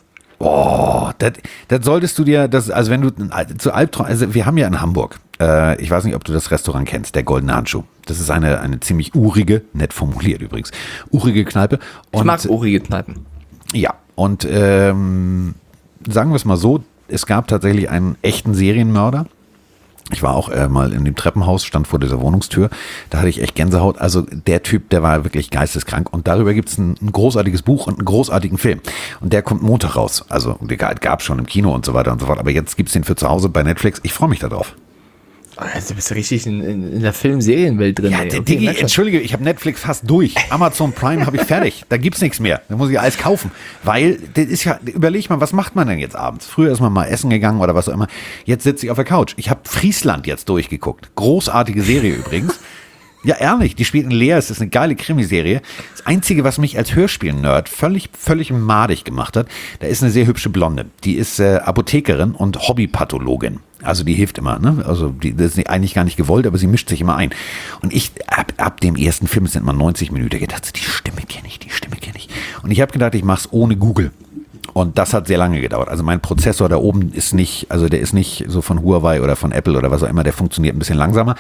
Oh, das solltest du dir, also wenn du zu Albtraum, also wir haben ja in Hamburg, ich weiß nicht, ob du das Restaurant kennst, der Goldene Handschuh. Das ist eine ziemlich urige, nett formuliert übrigens, urige Kneipe. Und, ich mag urige Kneipen. Ja, und sagen wir es mal so, es gab tatsächlich einen echten Serienmörder. Ich war auch mal in dem Treppenhaus, stand vor dieser Wohnungstür, da hatte ich echt Gänsehaut. Also der Typ, der war wirklich geisteskrank und darüber gibt es ein großartiges Buch und einen großartigen Film. Und der kommt Montag raus. Also der gab es schon im Kino und so weiter und so fort, aber jetzt gibt es den für zu Hause bei Netflix. Ich freue mich darauf. Also du bist richtig in der Film-Serienwelt drin. Ja, ey. Diggi, entschuldige, ich habe Netflix fast durch. Amazon Prime habe ich fertig. Da gibt's nichts mehr. Da muss ich alles kaufen. Weil, das ist ja, überleg mal, was macht man denn jetzt abends? Früher ist man mal essen gegangen oder was auch immer. Jetzt sitze ich auf der Couch. Ich habe Friesland jetzt durchgeguckt. Großartige Serie übrigens. Ja, ehrlich, die spielt in Leer, es ist eine geile Krimiserie. Das Einzige, was mich als Hörspiel-Nerd völlig madig gemacht hat, da ist eine sehr hübsche Blonde. Die ist Apothekerin und Hobbypathologin. Also die hilft immer, ne? Also das ist eigentlich gar nicht gewollt, aber sie mischt sich immer ein. Und ich, ab dem ersten Film, es sind mal 90 Minuten, gedacht, die Stimme kenne ich. Und ich habe gedacht, ich mache es ohne Google. Und das hat sehr lange gedauert. Also mein Prozessor da oben ist nicht, also der ist nicht so von Huawei oder von Apple oder was auch immer, der funktioniert ein bisschen langsamer.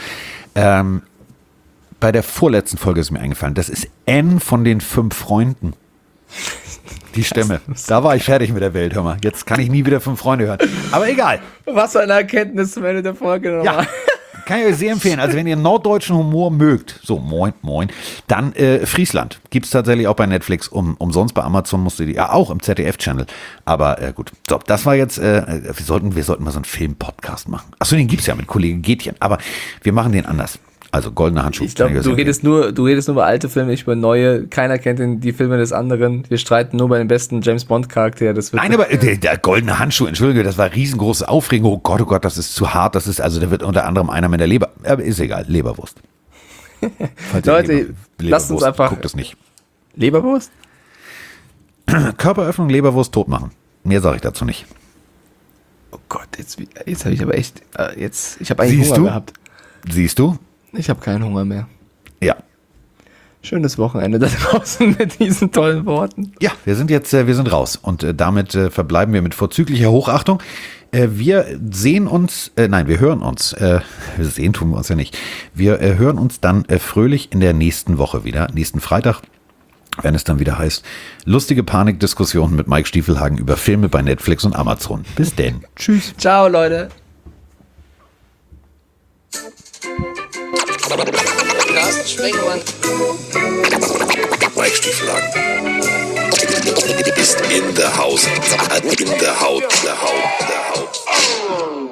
Bei der vorletzten Folge ist mir eingefallen, das ist N von den 5 Freunden. Die Stimme. Da war ich fertig mit der Welt, hör mal. Jetzt kann ich nie wieder 5 Freunde hören. Aber egal. Was für eine Erkenntnis zum Ende der Folge nochmal. Ja, kann ich euch sehr empfehlen. Also wenn ihr norddeutschen Humor mögt, so moin, dann Friesland. Gibt es tatsächlich auch bei Netflix. Umsonst bei Amazon musst du die, ja auch im ZDF-Channel. Aber gut, so, das war jetzt, wir sollten mal so einen Film-Podcast machen. Achso, den gibt's ja mit Kollege Gätchen. Aber wir machen den anders. Also Goldene Handschuh. Ich glaube, du redest nur über alte Filme, ich über neue. Keiner kennt die Filme des anderen. Wir streiten nur bei dem besten James-Bond-Charakter. Nein, aber der Goldene Handschuh, entschuldige, das war riesengroße Aufregung. Oh Gott, das ist zu hart. Da wird unter anderem einer mit der Leber. Aber ist egal, Leberwurst. Leute, lasst uns einfach. Guckt es nicht. Leberwurst? Körperöffnung, Leberwurst, tot machen. Mehr sage ich dazu nicht. Oh Gott, jetzt habe ich aber echt. Ich habe eigentlich Hunger gehabt. Siehst du? Ich habe keinen Hunger mehr. Ja. Schönes Wochenende da draußen mit diesen tollen Worten. Ja, wir sind raus und damit verbleiben wir mit vorzüglicher Hochachtung. Wir hören uns, sehen tun wir uns ja nicht. Wir hören uns dann fröhlich in der nächsten Woche wieder, nächsten Freitag, wenn es dann wieder heißt, lustige Panikdiskussionen mit Mike Stiefelhagen über Filme bei Netflix und Amazon. Bis denn. Tschüss. Ciao, Leute. Carsten Spengemann. Mike Stiefelhagen ist in der Haus.